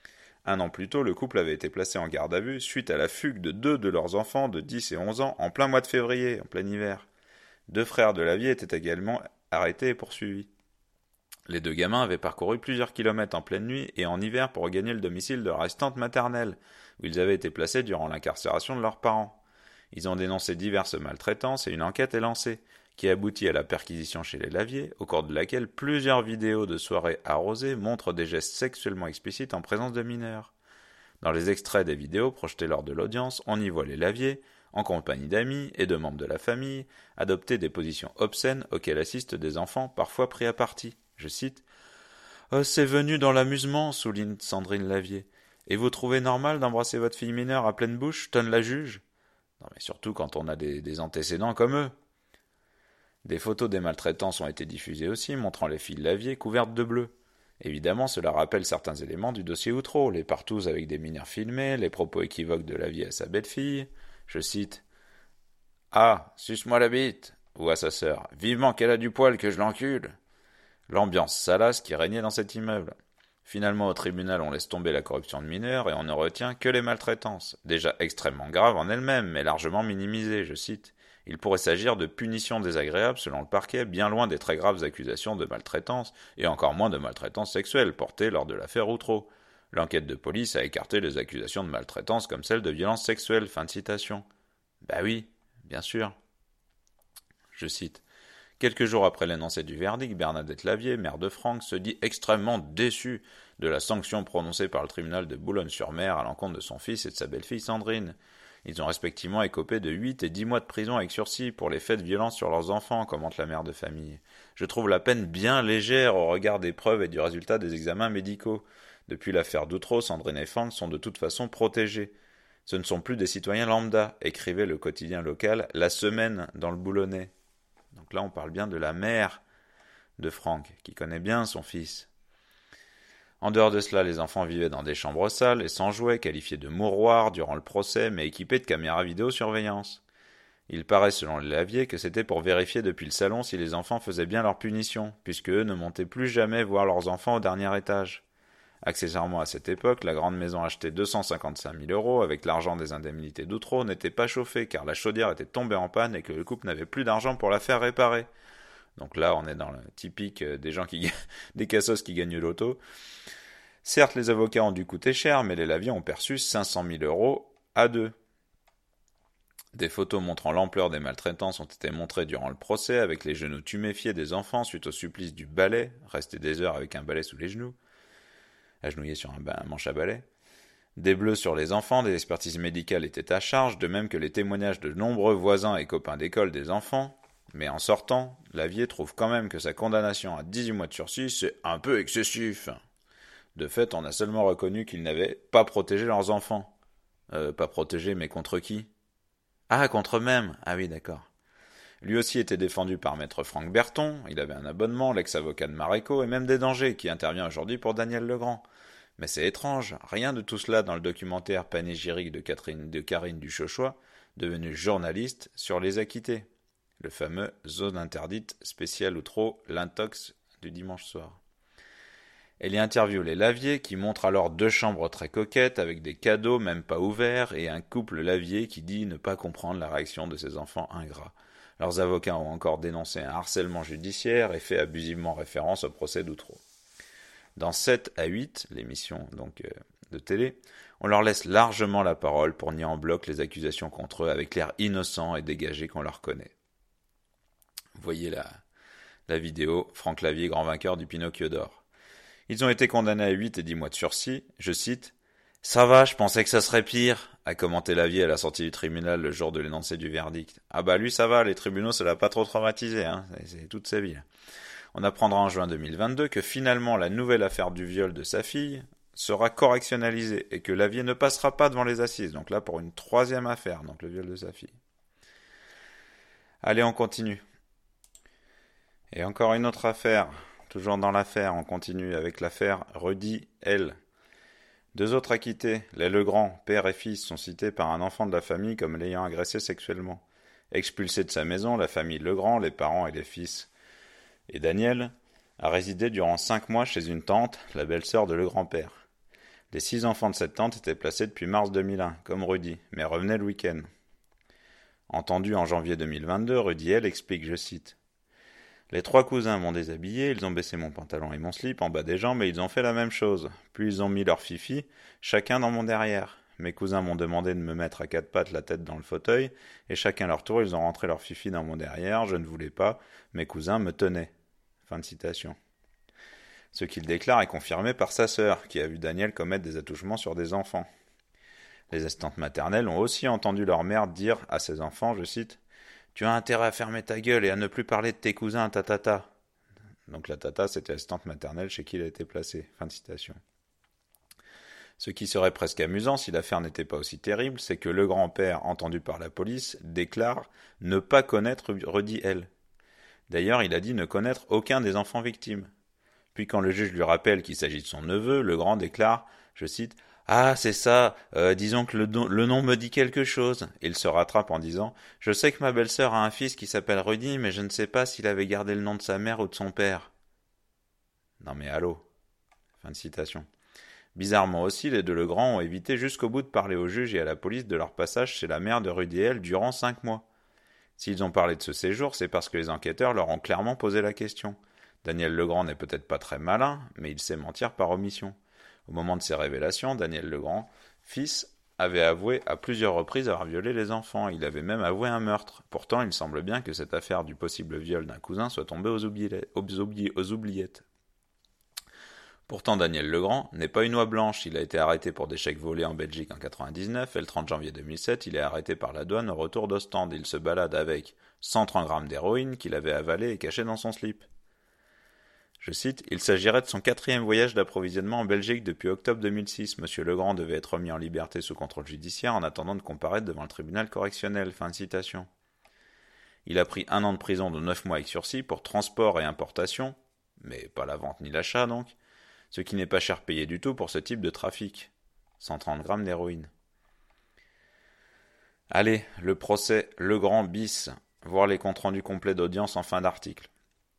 Un an plus tôt, le couple avait été placé en garde à vue suite à la fugue de 2 de leurs enfants de 10 et 11 ans en plein mois de février, en plein hiver. 2 frères de Lavie étaient également arrêtés et poursuivis. Les 2 gamins avaient parcouru plusieurs kilomètres en pleine nuit et en hiver pour regagner le domicile de leur restante maternelle, où ils avaient été placés durant l'incarcération de leurs parents. Ils ont dénoncé diverses maltraitances et une enquête est lancée, qui aboutit à la perquisition chez les Laviers, au cours de laquelle plusieurs vidéos de soirées arrosées montrent des gestes sexuellement explicites en présence de mineurs. Dans les extraits des vidéos projetés lors de l'audience, on y voit les Laviers, en compagnie d'amis et de membres de la famille, adopter des positions obscènes auxquelles assistent des enfants parfois pris à partie. Je cite « Oh, c'est venu dans l'amusement, souligne Sandrine Lavier. Et vous trouvez normal d'embrasser votre fille mineure à pleine bouche, tonne la juge ?» Non mais surtout quand on a des antécédents comme eux. Des photos des maltraitances ont été diffusées aussi, montrant les filles Lavier couvertes de bleu. Évidemment, cela rappelle certains éléments du dossier Outreau, les partous avec des mineurs filmés, les propos équivoques de Lavier à sa belle-fille. Je cite « Ah, suce-moi la bite !» ou à sa sœur « Vivement qu'elle a du poil que je l'encule !» L'ambiance salace qui régnait dans cet immeuble. Finalement, au tribunal, on laisse tomber la corruption de mineurs et on ne retient que les maltraitances, déjà extrêmement graves en elles-mêmes, mais largement minimisées, je cite. Il pourrait s'agir de punitions désagréables selon le parquet, bien loin des très graves accusations de maltraitance, et encore moins de maltraitance sexuelle portées lors de l'affaire Outreau. L'enquête de police a écarté les accusations de maltraitance comme celles de violence sexuelle. Fin de citation. Bah oui, bien sûr. Je cite. Quelques jours après l'énoncé du verdict, Bernadette Lavier, maire de Franck, se dit extrêmement déçue de la sanction prononcée par le tribunal de Boulogne-sur-Mer à l'encontre de son fils et de sa belle-fille Sandrine. Ils ont respectivement écopé de 8 et 10 mois de prison avec sursis pour les faits de violence sur leurs enfants, commente la mère de famille. Je trouve la peine bien légère au regard des preuves et du résultat des examens médicaux. Depuis l'affaire d'Outreau, Sandrine et Franck sont de toute façon protégés. Ce ne sont plus des citoyens lambda, écrivait le quotidien local La Semaine dans le Boulonnais. Donc là, on parle bien de la mère de Franck, qui connaît bien son fils. En dehors de cela, les enfants vivaient dans des chambres sales et sans jouets, qualifiés de mouroirs durant le procès, mais équipés de caméras vidéosurveillance. Il paraît, selon les Lavier, que c'était pour vérifier depuis le salon si les enfants faisaient bien leur punition, puisque eux ne montaient plus jamais voir leurs enfants au dernier étage. Accessoirement à cette époque, la grande maison achetée 255 000 € avec l'argent des indemnités d'Outreau n'était pas chauffée car la chaudière était tombée en panne et que le couple n'avait plus d'argent pour la faire réparer. Donc là, on est dans le typique des gens des cassos qui gagnent l'auto. Certes, les avocats ont dû coûter cher, mais les Lavier ont perçu 500 000 € à deux. Des photos montrant l'ampleur des maltraitances ont été montrées durant le procès avec les genoux tuméfiés des enfants suite au supplice du balai, rester des heures avec un balai sous les genoux, agenouillé sur un manche à balai. Des bleus sur les enfants, des expertises médicales étaient à charge, de même que les témoignages de nombreux voisins et copains d'école des enfants. Mais en sortant, Lavier trouve quand même que sa condamnation à 18 mois de sursis, c'est un peu excessif. De fait, on a seulement reconnu qu'ils n'avaient pas protégé leurs enfants. Pas protégé, mais contre qui ? Ah, contre eux-mêmes. Ah oui, d'accord. Lui aussi était défendu par maître Franck Berton, il avait un abonnement, l'ex-avocat de Maréco, et même des dangers, qui intervient aujourd'hui pour Daniel Legrand. Mais c'est étrange, rien de tout cela dans le documentaire panégyrique de Karine Duchochois, devenue journaliste sur Les Acquittés, le fameux Zone interdite spécial Outreau, l'intox du dimanche soir. Elle y interviewe les Lavier qui montrent alors 2 chambres très coquettes avec des cadeaux même pas ouverts et un couple Lavier qui dit ne pas comprendre la réaction de ses enfants ingrats. Leurs avocats ont encore dénoncé un harcèlement judiciaire et fait abusivement référence au procès d'Outreau. Dans 7 à 8, l'émission de télé, on leur laisse largement la parole pour nier en bloc les accusations contre eux avec l'air innocent et dégagé qu'on leur connaît. Vous voyez la vidéo, Franck Lavier, grand vainqueur du Pinocchio d'or. Ils ont été condamnés à 8 et 10 mois de sursis, je cite « Ça va, je pensais que ça serait pire », a commenté Lavier à la sortie du tribunal le jour de l'énoncé du verdict. Ah bah lui ça va, les tribunaux ça l'a pas trop traumatisé, c'est toute sa vie. On apprendra en juin 2022 que finalement la nouvelle affaire du viol de sa fille sera correctionnalisée et que Lavier ne passera pas devant les assises, donc là pour une 3e affaire, donc le viol de sa fille. Allez, on continue. Et encore une autre affaire. Toujours dans l'affaire, on continue avec l'affaire Rudy L. 2 autres acquittés, les Legrand, père et fils, sont cités par un enfant de la famille comme l'ayant agressé sexuellement. Expulsé de sa maison, la famille Legrand, les parents et les fils, et Daniel, a résidé durant 5 mois chez une tante, la belle-sœur de le grand-père. Les 6 enfants de cette tante étaient placés depuis mars 2001, comme Rudy, mais revenaient le week-end. Entendu en janvier 2022, Rudy L. explique, je cite, « Les 3 cousins m'ont déshabillé, ils ont baissé mon pantalon et mon slip en bas des jambes et ils ont fait la même chose. Puis ils ont mis leur fifi, chacun dans mon derrière. Mes cousins m'ont demandé de me mettre à 4 pattes la tête dans le fauteuil, et chacun leur tour, ils ont rentré leur fifi dans mon derrière, je ne voulais pas, mes cousins me tenaient. » Fin de citation. Ce qu'il déclare est confirmé par sa sœur, qui a vu Daniel commettre des attouchements sur des enfants. Les assistantes maternelles ont aussi entendu leur mère dire à ses enfants, je cite, « Tu as intérêt à fermer ta gueule et à ne plus parler de tes cousins à ta tata. » Donc la tata, c'était l'assistante maternelle chez qui il a été placé. Fin de citation. Ce qui serait presque amusant si l'affaire n'était pas aussi terrible, c'est que le grand-père, entendu par la police, déclare ne pas connaître Rudy L. D'ailleurs, il a dit ne connaître aucun des enfants victimes. Puis quand le juge lui rappelle qu'il s'agit de son neveu, le grand déclare, je cite, « Ah, c'est ça, disons que le nom me dit quelque chose. » Il se rattrape en disant, « Je sais que ma belle-sœur a un fils qui s'appelle Rudy, mais je ne sais pas s'il avait gardé le nom de sa mère ou de son père. » Non mais allô. Fin de citation. Bizarrement aussi, les deux Legrand ont évité jusqu'au bout de parler au juge et à la police de leur passage chez la mère de Rudy L. durant 5 mois. S'ils ont parlé de ce séjour, c'est parce que les enquêteurs leur ont clairement posé la question. Daniel Legrand n'est peut-être pas très malin, mais il sait mentir par omission. Au moment de ces révélations, Daniel Legrand, fils, avait avoué à plusieurs reprises avoir violé les enfants. Il avait même avoué un meurtre. Pourtant, il semble bien que cette affaire du possible viol d'un cousin soit tombée aux oubliettes. Pourtant, Daniel Legrand n'est pas une oie blanche. Il a été arrêté pour des chèques volés en Belgique en 1999 et le 30 janvier 2007, il est arrêté par la douane au retour d'Ostende. Il se balade avec 130 grammes d'héroïne qu'il avait avalé et caché dans son slip. Je cite, « Il s'agirait de son 4e voyage d'approvisionnement en Belgique depuis octobre 2006. Monsieur Legrand devait être remis en liberté sous contrôle judiciaire en attendant de comparaître devant le tribunal correctionnel. » Fin de citation. Il a pris 1 an de prison de 9 mois avec sursis pour transport et importation, mais pas la vente ni l'achat donc, ce qui n'est pas cher payé du tout pour ce type de trafic. 130 grammes d'héroïne. Allez, le procès Legrand bis, voir les comptes rendus complets d'audience en fin d'article.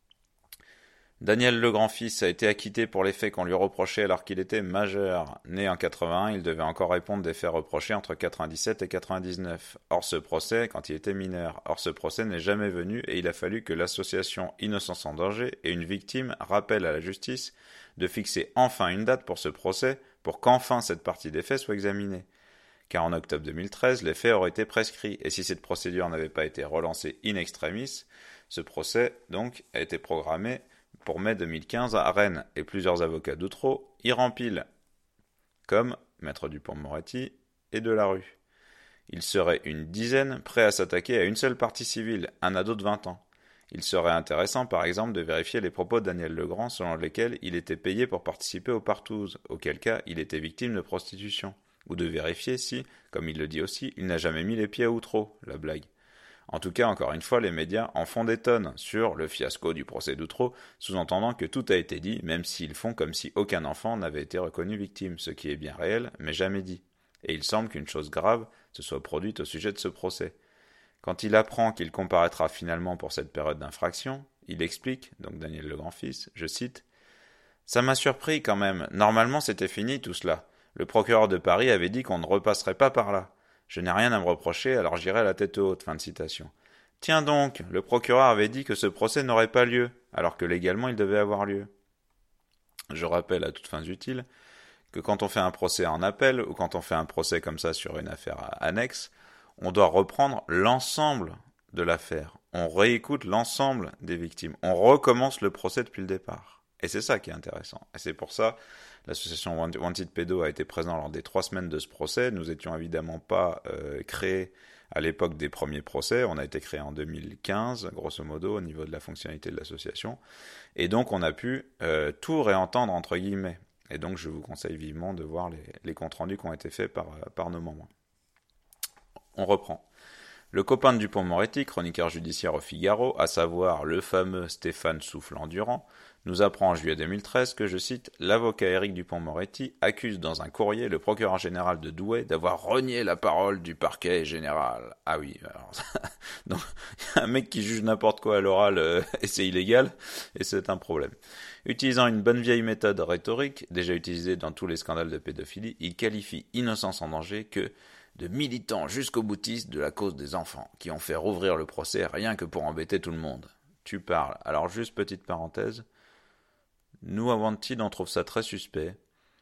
Daniel Legrand-fils a été acquitté pour les faits qu'on lui reprochait alors qu'il était majeur. Né en 81, il devait encore répondre des faits reprochés entre 97 et 99. Quand il était mineur. Or ce procès n'est jamais venu et il a fallu que l'association Innocence en danger et une victime rappellent à la justice de fixer enfin une date pour ce procès pour qu'enfin cette partie des faits soit examinée. Car en octobre 2013, les faits auraient été prescrits et si cette procédure n'avait pas été relancée in extremis, ce procès donc a été programmé pour mai 2015 à Rennes, et plusieurs avocats d'Outreau y rempilent, comme Maître Dupond-Moretti et Delarue. Ils seraient une dizaine prêts à s'attaquer à une seule partie civile, un ado de 20 ans. Il serait intéressant par exemple de vérifier les propos de Daniel Legrand selon lesquels il était payé pour participer aux partouzes, auquel cas il était victime de prostitution, ou de vérifier si, comme il le dit aussi, il n'a jamais mis les pieds à Outreau, la blague. En tout cas, encore une fois, les médias en font des tonnes sur le fiasco du procès d'Outreau, sous-entendant que tout a été dit, même s'ils font comme si aucun enfant n'avait été reconnu victime, ce qui est bien réel, mais jamais dit. Et il semble qu'une chose grave se soit produite au sujet de ce procès. Quand il apprend qu'il comparaîtra finalement pour cette période d'infraction, il explique, donc Daniel Legrand-fils, je cite, « Ça m'a surpris quand même, normalement c'était fini tout cela. Le procureur de Paris avait dit qu'on ne repasserait pas par là. Je n'ai rien à me reprocher, alors j'irai la tête haute. » Fin de citation. Tiens donc, le procureur avait dit que ce procès n'aurait pas lieu, alors que légalement il devait avoir lieu. Je rappelle à toutes fins utiles que quand on fait un procès en appel, ou quand on fait un procès comme ça sur une affaire annexe, on doit reprendre l'ensemble de l'affaire. On réécoute l'ensemble des victimes. On recommence le procès depuis le départ. Et c'est ça qui est intéressant. Et c'est pour ça l'association Wanted Pedo a été présente lors des 3 semaines de ce procès. Nous n'étions évidemment pas créés à l'époque des premiers procès. On a été créé en 2015, grosso modo, au niveau de la fonctionnalité de l'association. Et donc, on a pu tout réentendre, entre guillemets. Et donc, je vous conseille vivement de voir les comptes rendus qui ont été faits par nos membres. On reprend. Le copain de Dupond-Moretti, chroniqueur judiciaire au Figaro, à savoir le fameux Stéphane Soufflant-Durand, nous apprend en juillet 2013 que, je cite, « L'avocat Éric Dupond-Moretti accuse dans un courrier le procureur général de Douai d'avoir renié la parole du parquet général. » Ah oui, alors donc il y a un mec qui juge n'importe quoi à l'oral et c'est illégal, et c'est un problème. Utilisant une bonne vieille méthode rhétorique, déjà utilisée dans tous les scandales de pédophilie, il qualifie Innocence en danger que de militants jusqu'au boutiste de la cause des enfants, qui ont fait rouvrir le procès rien que pour embêter tout le monde. Tu parles. Alors juste petite parenthèse, nous à Wanted on trouve ça très suspect.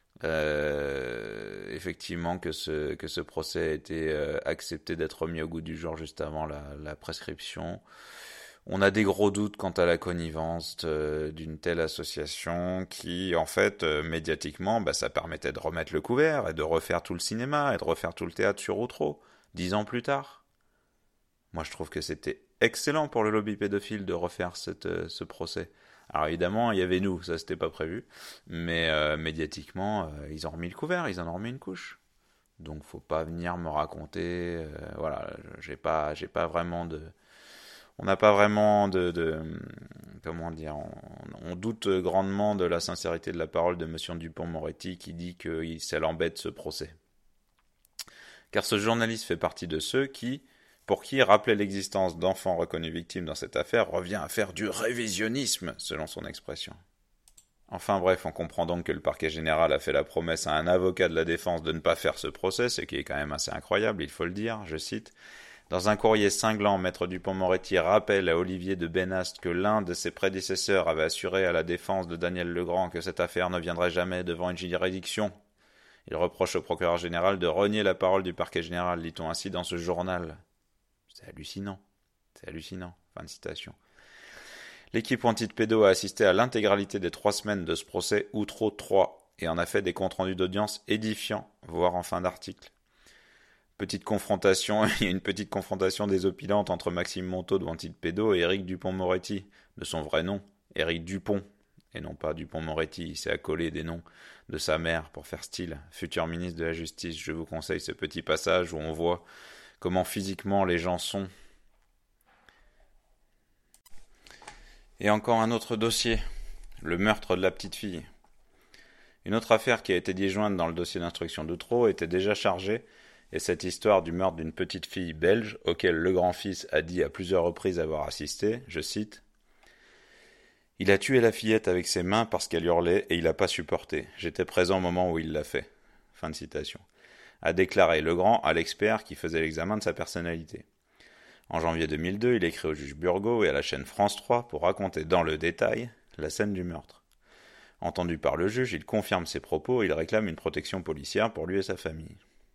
Effectivement que ce procès a été accepté d'être remis au goût du jour juste avant la prescription. On a des gros doutes quant à la connivence d'une telle association qui, en fait, médiatiquement, ça permettait de remettre le couvert et de refaire tout le cinéma et de refaire tout le théâtre sur Outreau, 10 ans plus tard. Moi, je trouve que c'était excellent pour le lobby pédophile de refaire ce procès. Alors évidemment, il y avait nous, ça c'était pas prévu, mais médiatiquement, ils ont remis le couvert, ils en ont remis une couche. Donc faut pas venir me raconter, voilà, j'ai pas vraiment de... On n'a pas vraiment comment dire, on doute grandement de la sincérité de la parole de M. Dupond-Moretti qui dit que ça l'embête ce procès. Car ce journaliste fait partie de ceux pour qui rappeler l'existence d'enfants reconnus victimes dans cette affaire revient à faire du révisionnisme, selon son expression. Enfin bref, on comprend donc que le parquet général a fait la promesse à un avocat de la défense de ne pas faire ce procès, ce qui est quand même assez incroyable, il faut le dire, je cite. Dans un courrier cinglant, Maître Dupond-Moretti rappelle à Olivier de Benast que l'un de ses prédécesseurs avait assuré à la défense de Daniel Legrand que cette affaire ne viendrait jamais devant une juridiction. Il reproche au procureur général de renier la parole du parquet général, lit-on ainsi dans ce journal. C'est hallucinant. Fin de citation. L'équipe Wanted Pédo a assisté à l'intégralité des 3 semaines de ce procès Outreau 3 et en a fait des comptes rendus d'audience édifiants, voire en fin d'article. Il y a une petite confrontation désopilante entre Maxime Montaud de Wanted Pédo et Éric Dupond-Moretti, de son vrai nom, Éric Dupond, et non pas Dupond-Moretti, il s'est accolé des noms de sa mère pour faire style, futur ministre de la Justice. Je vous conseille ce petit passage où on voit comment physiquement les gens sont. Et encore un autre dossier, le meurtre de la petite fille. Une autre affaire qui a été disjointe dans le dossier d'instruction d'Outreau était déjà chargée, et cette histoire du meurtre d'une petite fille belge, auquel le grand-fils a dit à plusieurs reprises avoir assisté, je cite, « Il a tué la fillette avec ses mains parce qu'elle hurlait et il n'a pas supporté. J'étais présent au moment où il l'a fait. » Fin de citation. A déclaré Legrand à l'expert qui faisait l'examen de sa personnalité. En janvier 2002, il écrit au juge Burgot et à la chaîne France 3 pour raconter dans le détail la scène du meurtre. Entendu par le juge, il confirme ses propos et il réclame une protection policière pour lui et sa famille.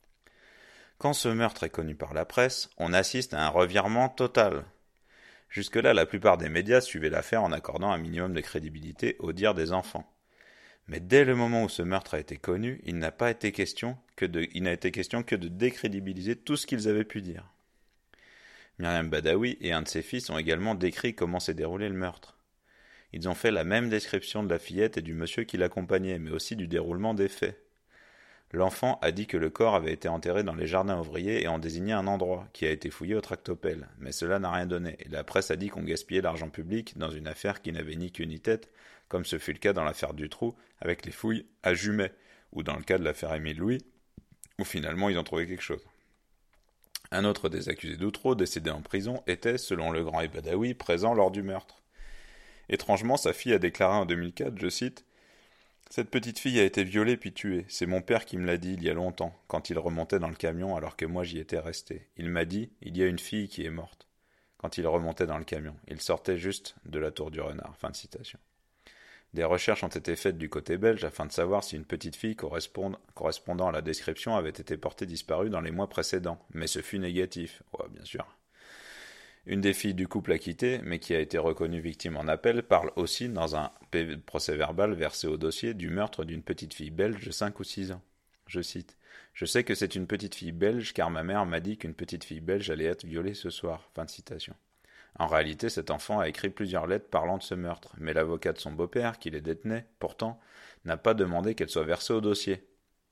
Quand ce meurtre est connu par la presse, on assiste à un revirement total. Jusque-là, la plupart des médias suivaient l'affaire en accordant un minimum de crédibilité au dire des enfants. Mais dès le moment où ce meurtre a été connu, il n'a été question que de décrédibiliser tout ce qu'ils avaient pu dire. Myriam Badawi et un de ses fils ont également décrit comment s'est déroulé le meurtre. Ils ont fait la même description de la fillette et du monsieur qui l'accompagnait, mais aussi du déroulement des faits. L'enfant a dit que le corps avait été enterré dans les jardins ouvriers et en désigné un endroit, qui a été fouillé au tractopelle, mais cela n'a rien donné, et la presse a dit qu'on gaspillait l'argent public dans une affaire qui n'avait ni queue ni tête, comme ce fut le cas dans l'affaire Dutroux, avec les fouilles à Jumet, ou dans le cas de l'affaire Émile Louis, où finalement ils ont trouvé quelque chose. Un autre des accusés d'Outreau, décédé en prison, était, selon Legrand et Badawi, présent lors du meurtre. Étrangement, sa fille a déclaré en 2004, je cite, « Cette petite fille a été violée puis tuée. C'est mon père qui me l'a dit il y a longtemps, quand il remontait dans le camion alors que moi j'y étais resté. Il m'a dit, il y a une fille qui est morte. » Quand il remontait dans le camion. Il sortait juste de la tour du Renard. Fin de citation. Des recherches ont été faites du côté belge afin de savoir si une petite fille correspondant à la description avait été portée disparue dans les mois précédents. Mais ce fut négatif. Ouais, bien sûr. Une des filles du couple acquitté, mais qui a été reconnue victime en appel, parle aussi dans un procès-verbal versé au dossier du meurtre d'une petite fille belge de 5 ou 6 ans. Je cite. « Je sais que c'est une petite fille belge car ma mère m'a dit qu'une petite fille belge allait être violée ce soir. » Fin de citation. En réalité, cet enfant a écrit plusieurs lettres parlant de ce meurtre, mais l'avocat de son beau-père, qui les détenait, pourtant, n'a pas demandé qu'elles soient versées au dossier.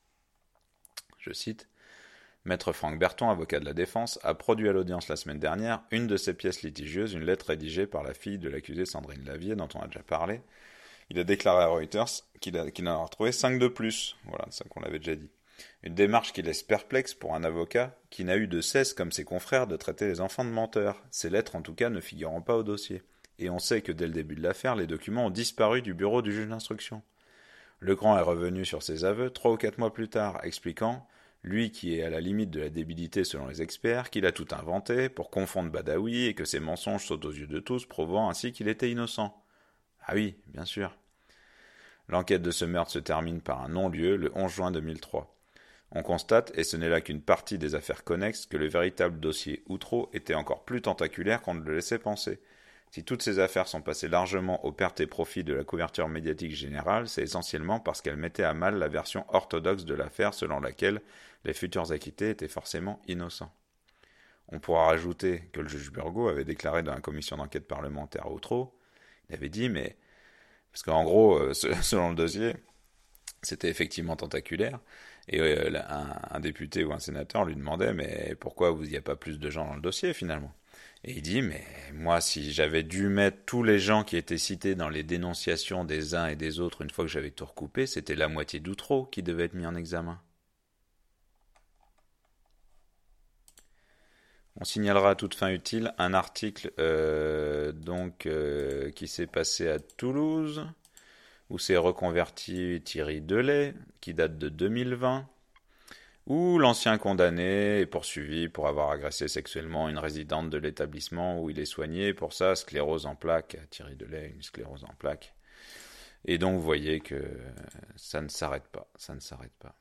Je cite. Maître Franck Berton, avocat de la défense, a produit à l'audience la semaine dernière une de ses pièces litigieuses, une lettre rédigée par la fille de l'accusée Sandrine Lavier, dont on a déjà parlé. Il a déclaré à Reuters qu'il en a retrouvé 5 de plus. Voilà, ça qu'on l'avait déjà dit. Une démarche qui laisse perplexe pour un avocat qui n'a eu de cesse, comme ses confrères, de traiter les enfants de menteurs. Ces lettres, en tout cas, ne figurant pas au dossier. Et on sait que dès le début de l'affaire, les documents ont disparu du bureau du juge d'instruction. Legrand est revenu sur ses aveux 3 ou 4 mois plus tard, expliquant, lui qui est à la limite de la débilité selon les experts, qu'il a tout inventé pour confondre Badawi et que ses mensonges sautent aux yeux de tous, prouvant ainsi qu'il était innocent. Ah oui, bien sûr. L'enquête de ce meurtre se termine par un non-lieu le 11 juin 2003. On constate, et ce n'est là qu'une partie des affaires connexes, que le véritable dossier Outreau était encore plus tentaculaire qu'on ne le laissait penser. Si toutes ces affaires sont passées largement aux pertes et profits de la couverture médiatique générale, c'est essentiellement parce qu'elles mettaient à mal la version orthodoxe de l'affaire selon laquelle les futurs acquittés étaient forcément innocents. On pourra rajouter que le juge Burgot avait déclaré dans la commission d'enquête parlementaire à Outreau, il avait dit, mais... Parce qu'en gros, selon le dossier, c'était effectivement tentaculaire, et un député ou un sénateur lui demandait, mais pourquoi il n'y a pas plus de gens dans le dossier finalement ? Et il dit, mais moi, si j'avais dû mettre tous les gens qui étaient cités dans les dénonciations des uns et des autres une fois que j'avais tout recoupé, c'était la moitié d'Outreau qui devait être mis en examen. On signalera à toute fin utile un article qui s'est passé à Toulouse, où s'est reconverti Thierry Delay, qui date de 2020, où l'ancien condamné est poursuivi pour avoir agressé sexuellement une résidente de l'établissement où il est soigné pour sa sclérose en plaques. Thierry Delay, une sclérose en plaques. Et donc vous voyez que ça ne s'arrête pas, ça ne s'arrête pas.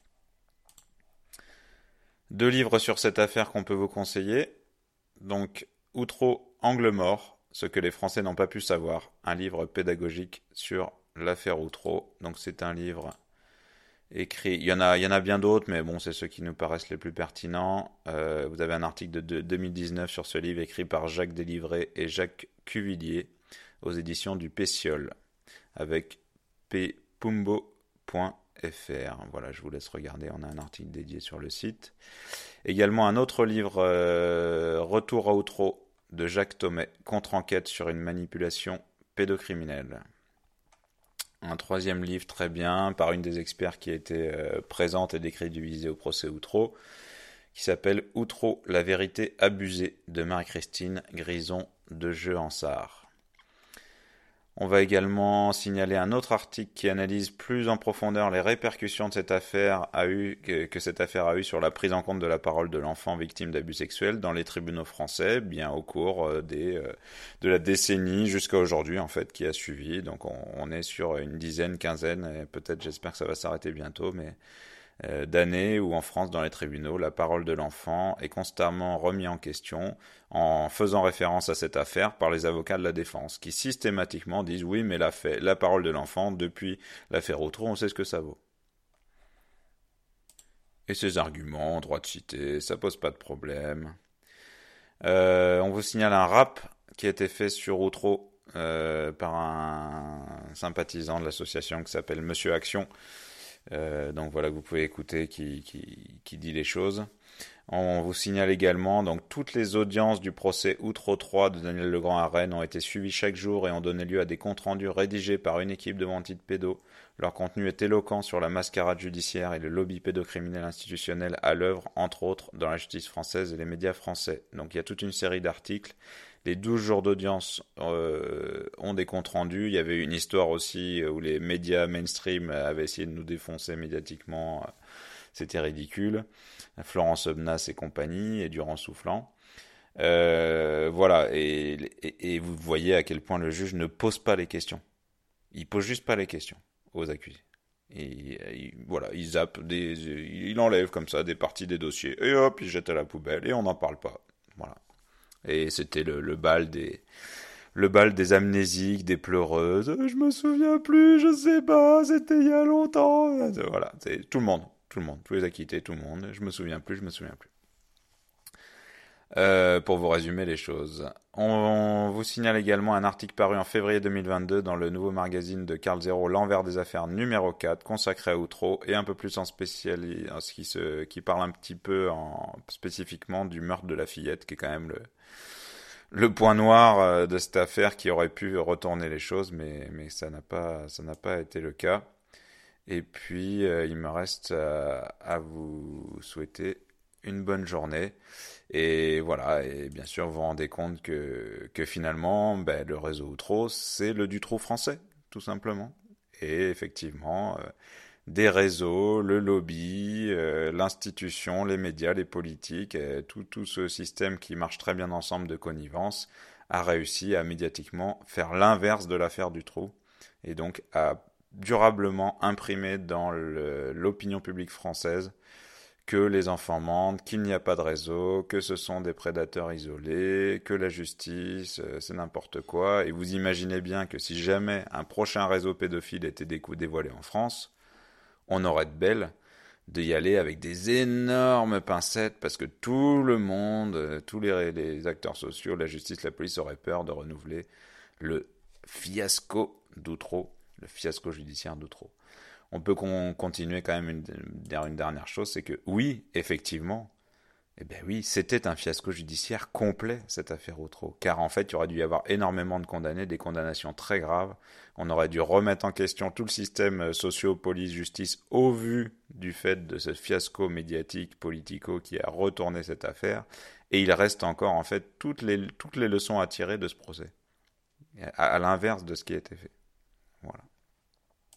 2 livres sur cette affaire qu'on peut vous conseiller. Donc, Outreau, Angle mort, ce que les Français n'ont pas pu savoir. Un livre pédagogique sur l'affaire Outreau. Donc c'est un livre écrit. Il y en a bien d'autres, mais bon, c'est ceux qui nous paraissent les plus pertinents. Vous avez un article de 2019 sur ce livre écrit par Jacques Délivré et Jacques Cuvillier aux éditions du Pétiole avec ppumbo.fr. Voilà, je vous laisse regarder, on a un article dédié sur le site. Également un autre livre, Retour à Outreau, de Jacques Thomay, contre-enquête sur une manipulation pédocriminelle. Un 3e livre très bien, par une des experts qui a été présente et décrédibilisée au procès Outreau, qui s'appelle Outreau, la vérité abusée, de Marie-Christine Grison de Jeux-Ansart. On va également signaler un autre article qui analyse plus en profondeur les répercussions de cette affaire que cette affaire a eu sur la prise en compte de la parole de l'enfant victime d'abus sexuels dans les tribunaux français, bien au cours de la décennie jusqu'à aujourd'hui en fait qui a suivi. Donc on est sur une dizaine, quinzaine, et peut-être j'espère que ça va s'arrêter bientôt, mais d'années où en France, dans les tribunaux, la parole de l'enfant est constamment remise en question en faisant référence à cette affaire par les avocats de la défense, qui systématiquement disent oui, mais la parole de l'enfant, depuis l'affaire Outreau, on sait ce que ça vaut. Et ces arguments, droit de citer, ça pose pas de problème. On vous signale un rap qui a été fait sur Outreau par un sympathisant de l'association qui s'appelle Monsieur Action. Donc voilà que vous pouvez écouter qui dit les choses. On vous signale également donc toutes les audiences du procès Outreau 3 de Daniel Legrand à Rennes ont été suivies chaque jour et ont donné lieu à des comptes rendus rédigés par une équipe de mentis de pédos. Leur contenu est éloquent sur la mascarade judiciaire et le lobby pédocriminel institutionnel à l'œuvre, entre autres, dans la justice française et les médias français. Donc il y a toute une série d'articles. Les 12 jours d'audience ont des comptes rendus. Il y avait une histoire aussi où les médias mainstream avaient essayé de nous défoncer médiatiquement. C'était ridicule. Florence Obnas et compagnie, et Durand Soufflant. Voilà, et vous voyez à quel point le juge ne pose pas les questions. Il pose juste pas les questions aux accusés. Voilà, il zappe, il enlève comme ça des parties des dossiers, et hop, il jette à la poubelle, et on n'en parle pas. Voilà. Et c'était le bal des amnésiques, des pleureuses. Je me souviens plus, je sais pas, c'était il y a longtemps. Voilà, c'est tout le monde, tous les acquittés, tout le monde. Je me souviens plus. Pour vous résumer les choses. On vous signale également un article paru en février 2022 dans le nouveau magazine de Carl Zero, L'envers des affaires numéro 4, consacré à Outreau, et un peu plus en spécial, qui parle un petit peu spécifiquement du meurtre de la fillette, qui est quand même le point noir de cette affaire qui aurait pu retourner les choses, mais ça n'a pas été le cas. Et puis, il me reste à vous souhaiter une bonne journée. Et voilà, et bien sûr, vous vous rendez compte que finalement, ben, le réseau Outreau, c'est le Dutroux français, tout simplement. Et effectivement, des réseaux, le lobby, l'institution, les médias, les politiques, tout ce système qui marche très bien ensemble de connivence a réussi à médiatiquement faire l'inverse de l'affaire Dutroux et donc à durablement imprimer dans l'opinion publique française que les enfants mentent, qu'il n'y a pas de réseau, que ce sont des prédateurs isolés, que la justice, c'est n'importe quoi. Et vous imaginez bien que si jamais un prochain réseau pédophile était dévoilé en France, on aurait de belle d'y aller avec des énormes pincettes parce que tout le monde, tous les acteurs sociaux, la justice, la police auraient peur de renouveler le fiasco d'Outreau, le fiasco judiciaire d'Outreau. On peut continuer quand même une dernière chose, c'est que oui, effectivement, eh bien oui, c'était un fiasco judiciaire complet, cette affaire Outreau. Car en fait, il aurait dû y avoir énormément de condamnés, des condamnations très graves. On aurait dû remettre en question tout le système socio, police, justice au vu du fait de ce fiasco médiatique, politico qui a retourné cette affaire. Et il reste encore en fait toutes les leçons à tirer de ce procès. À l'inverse de ce qui a été fait.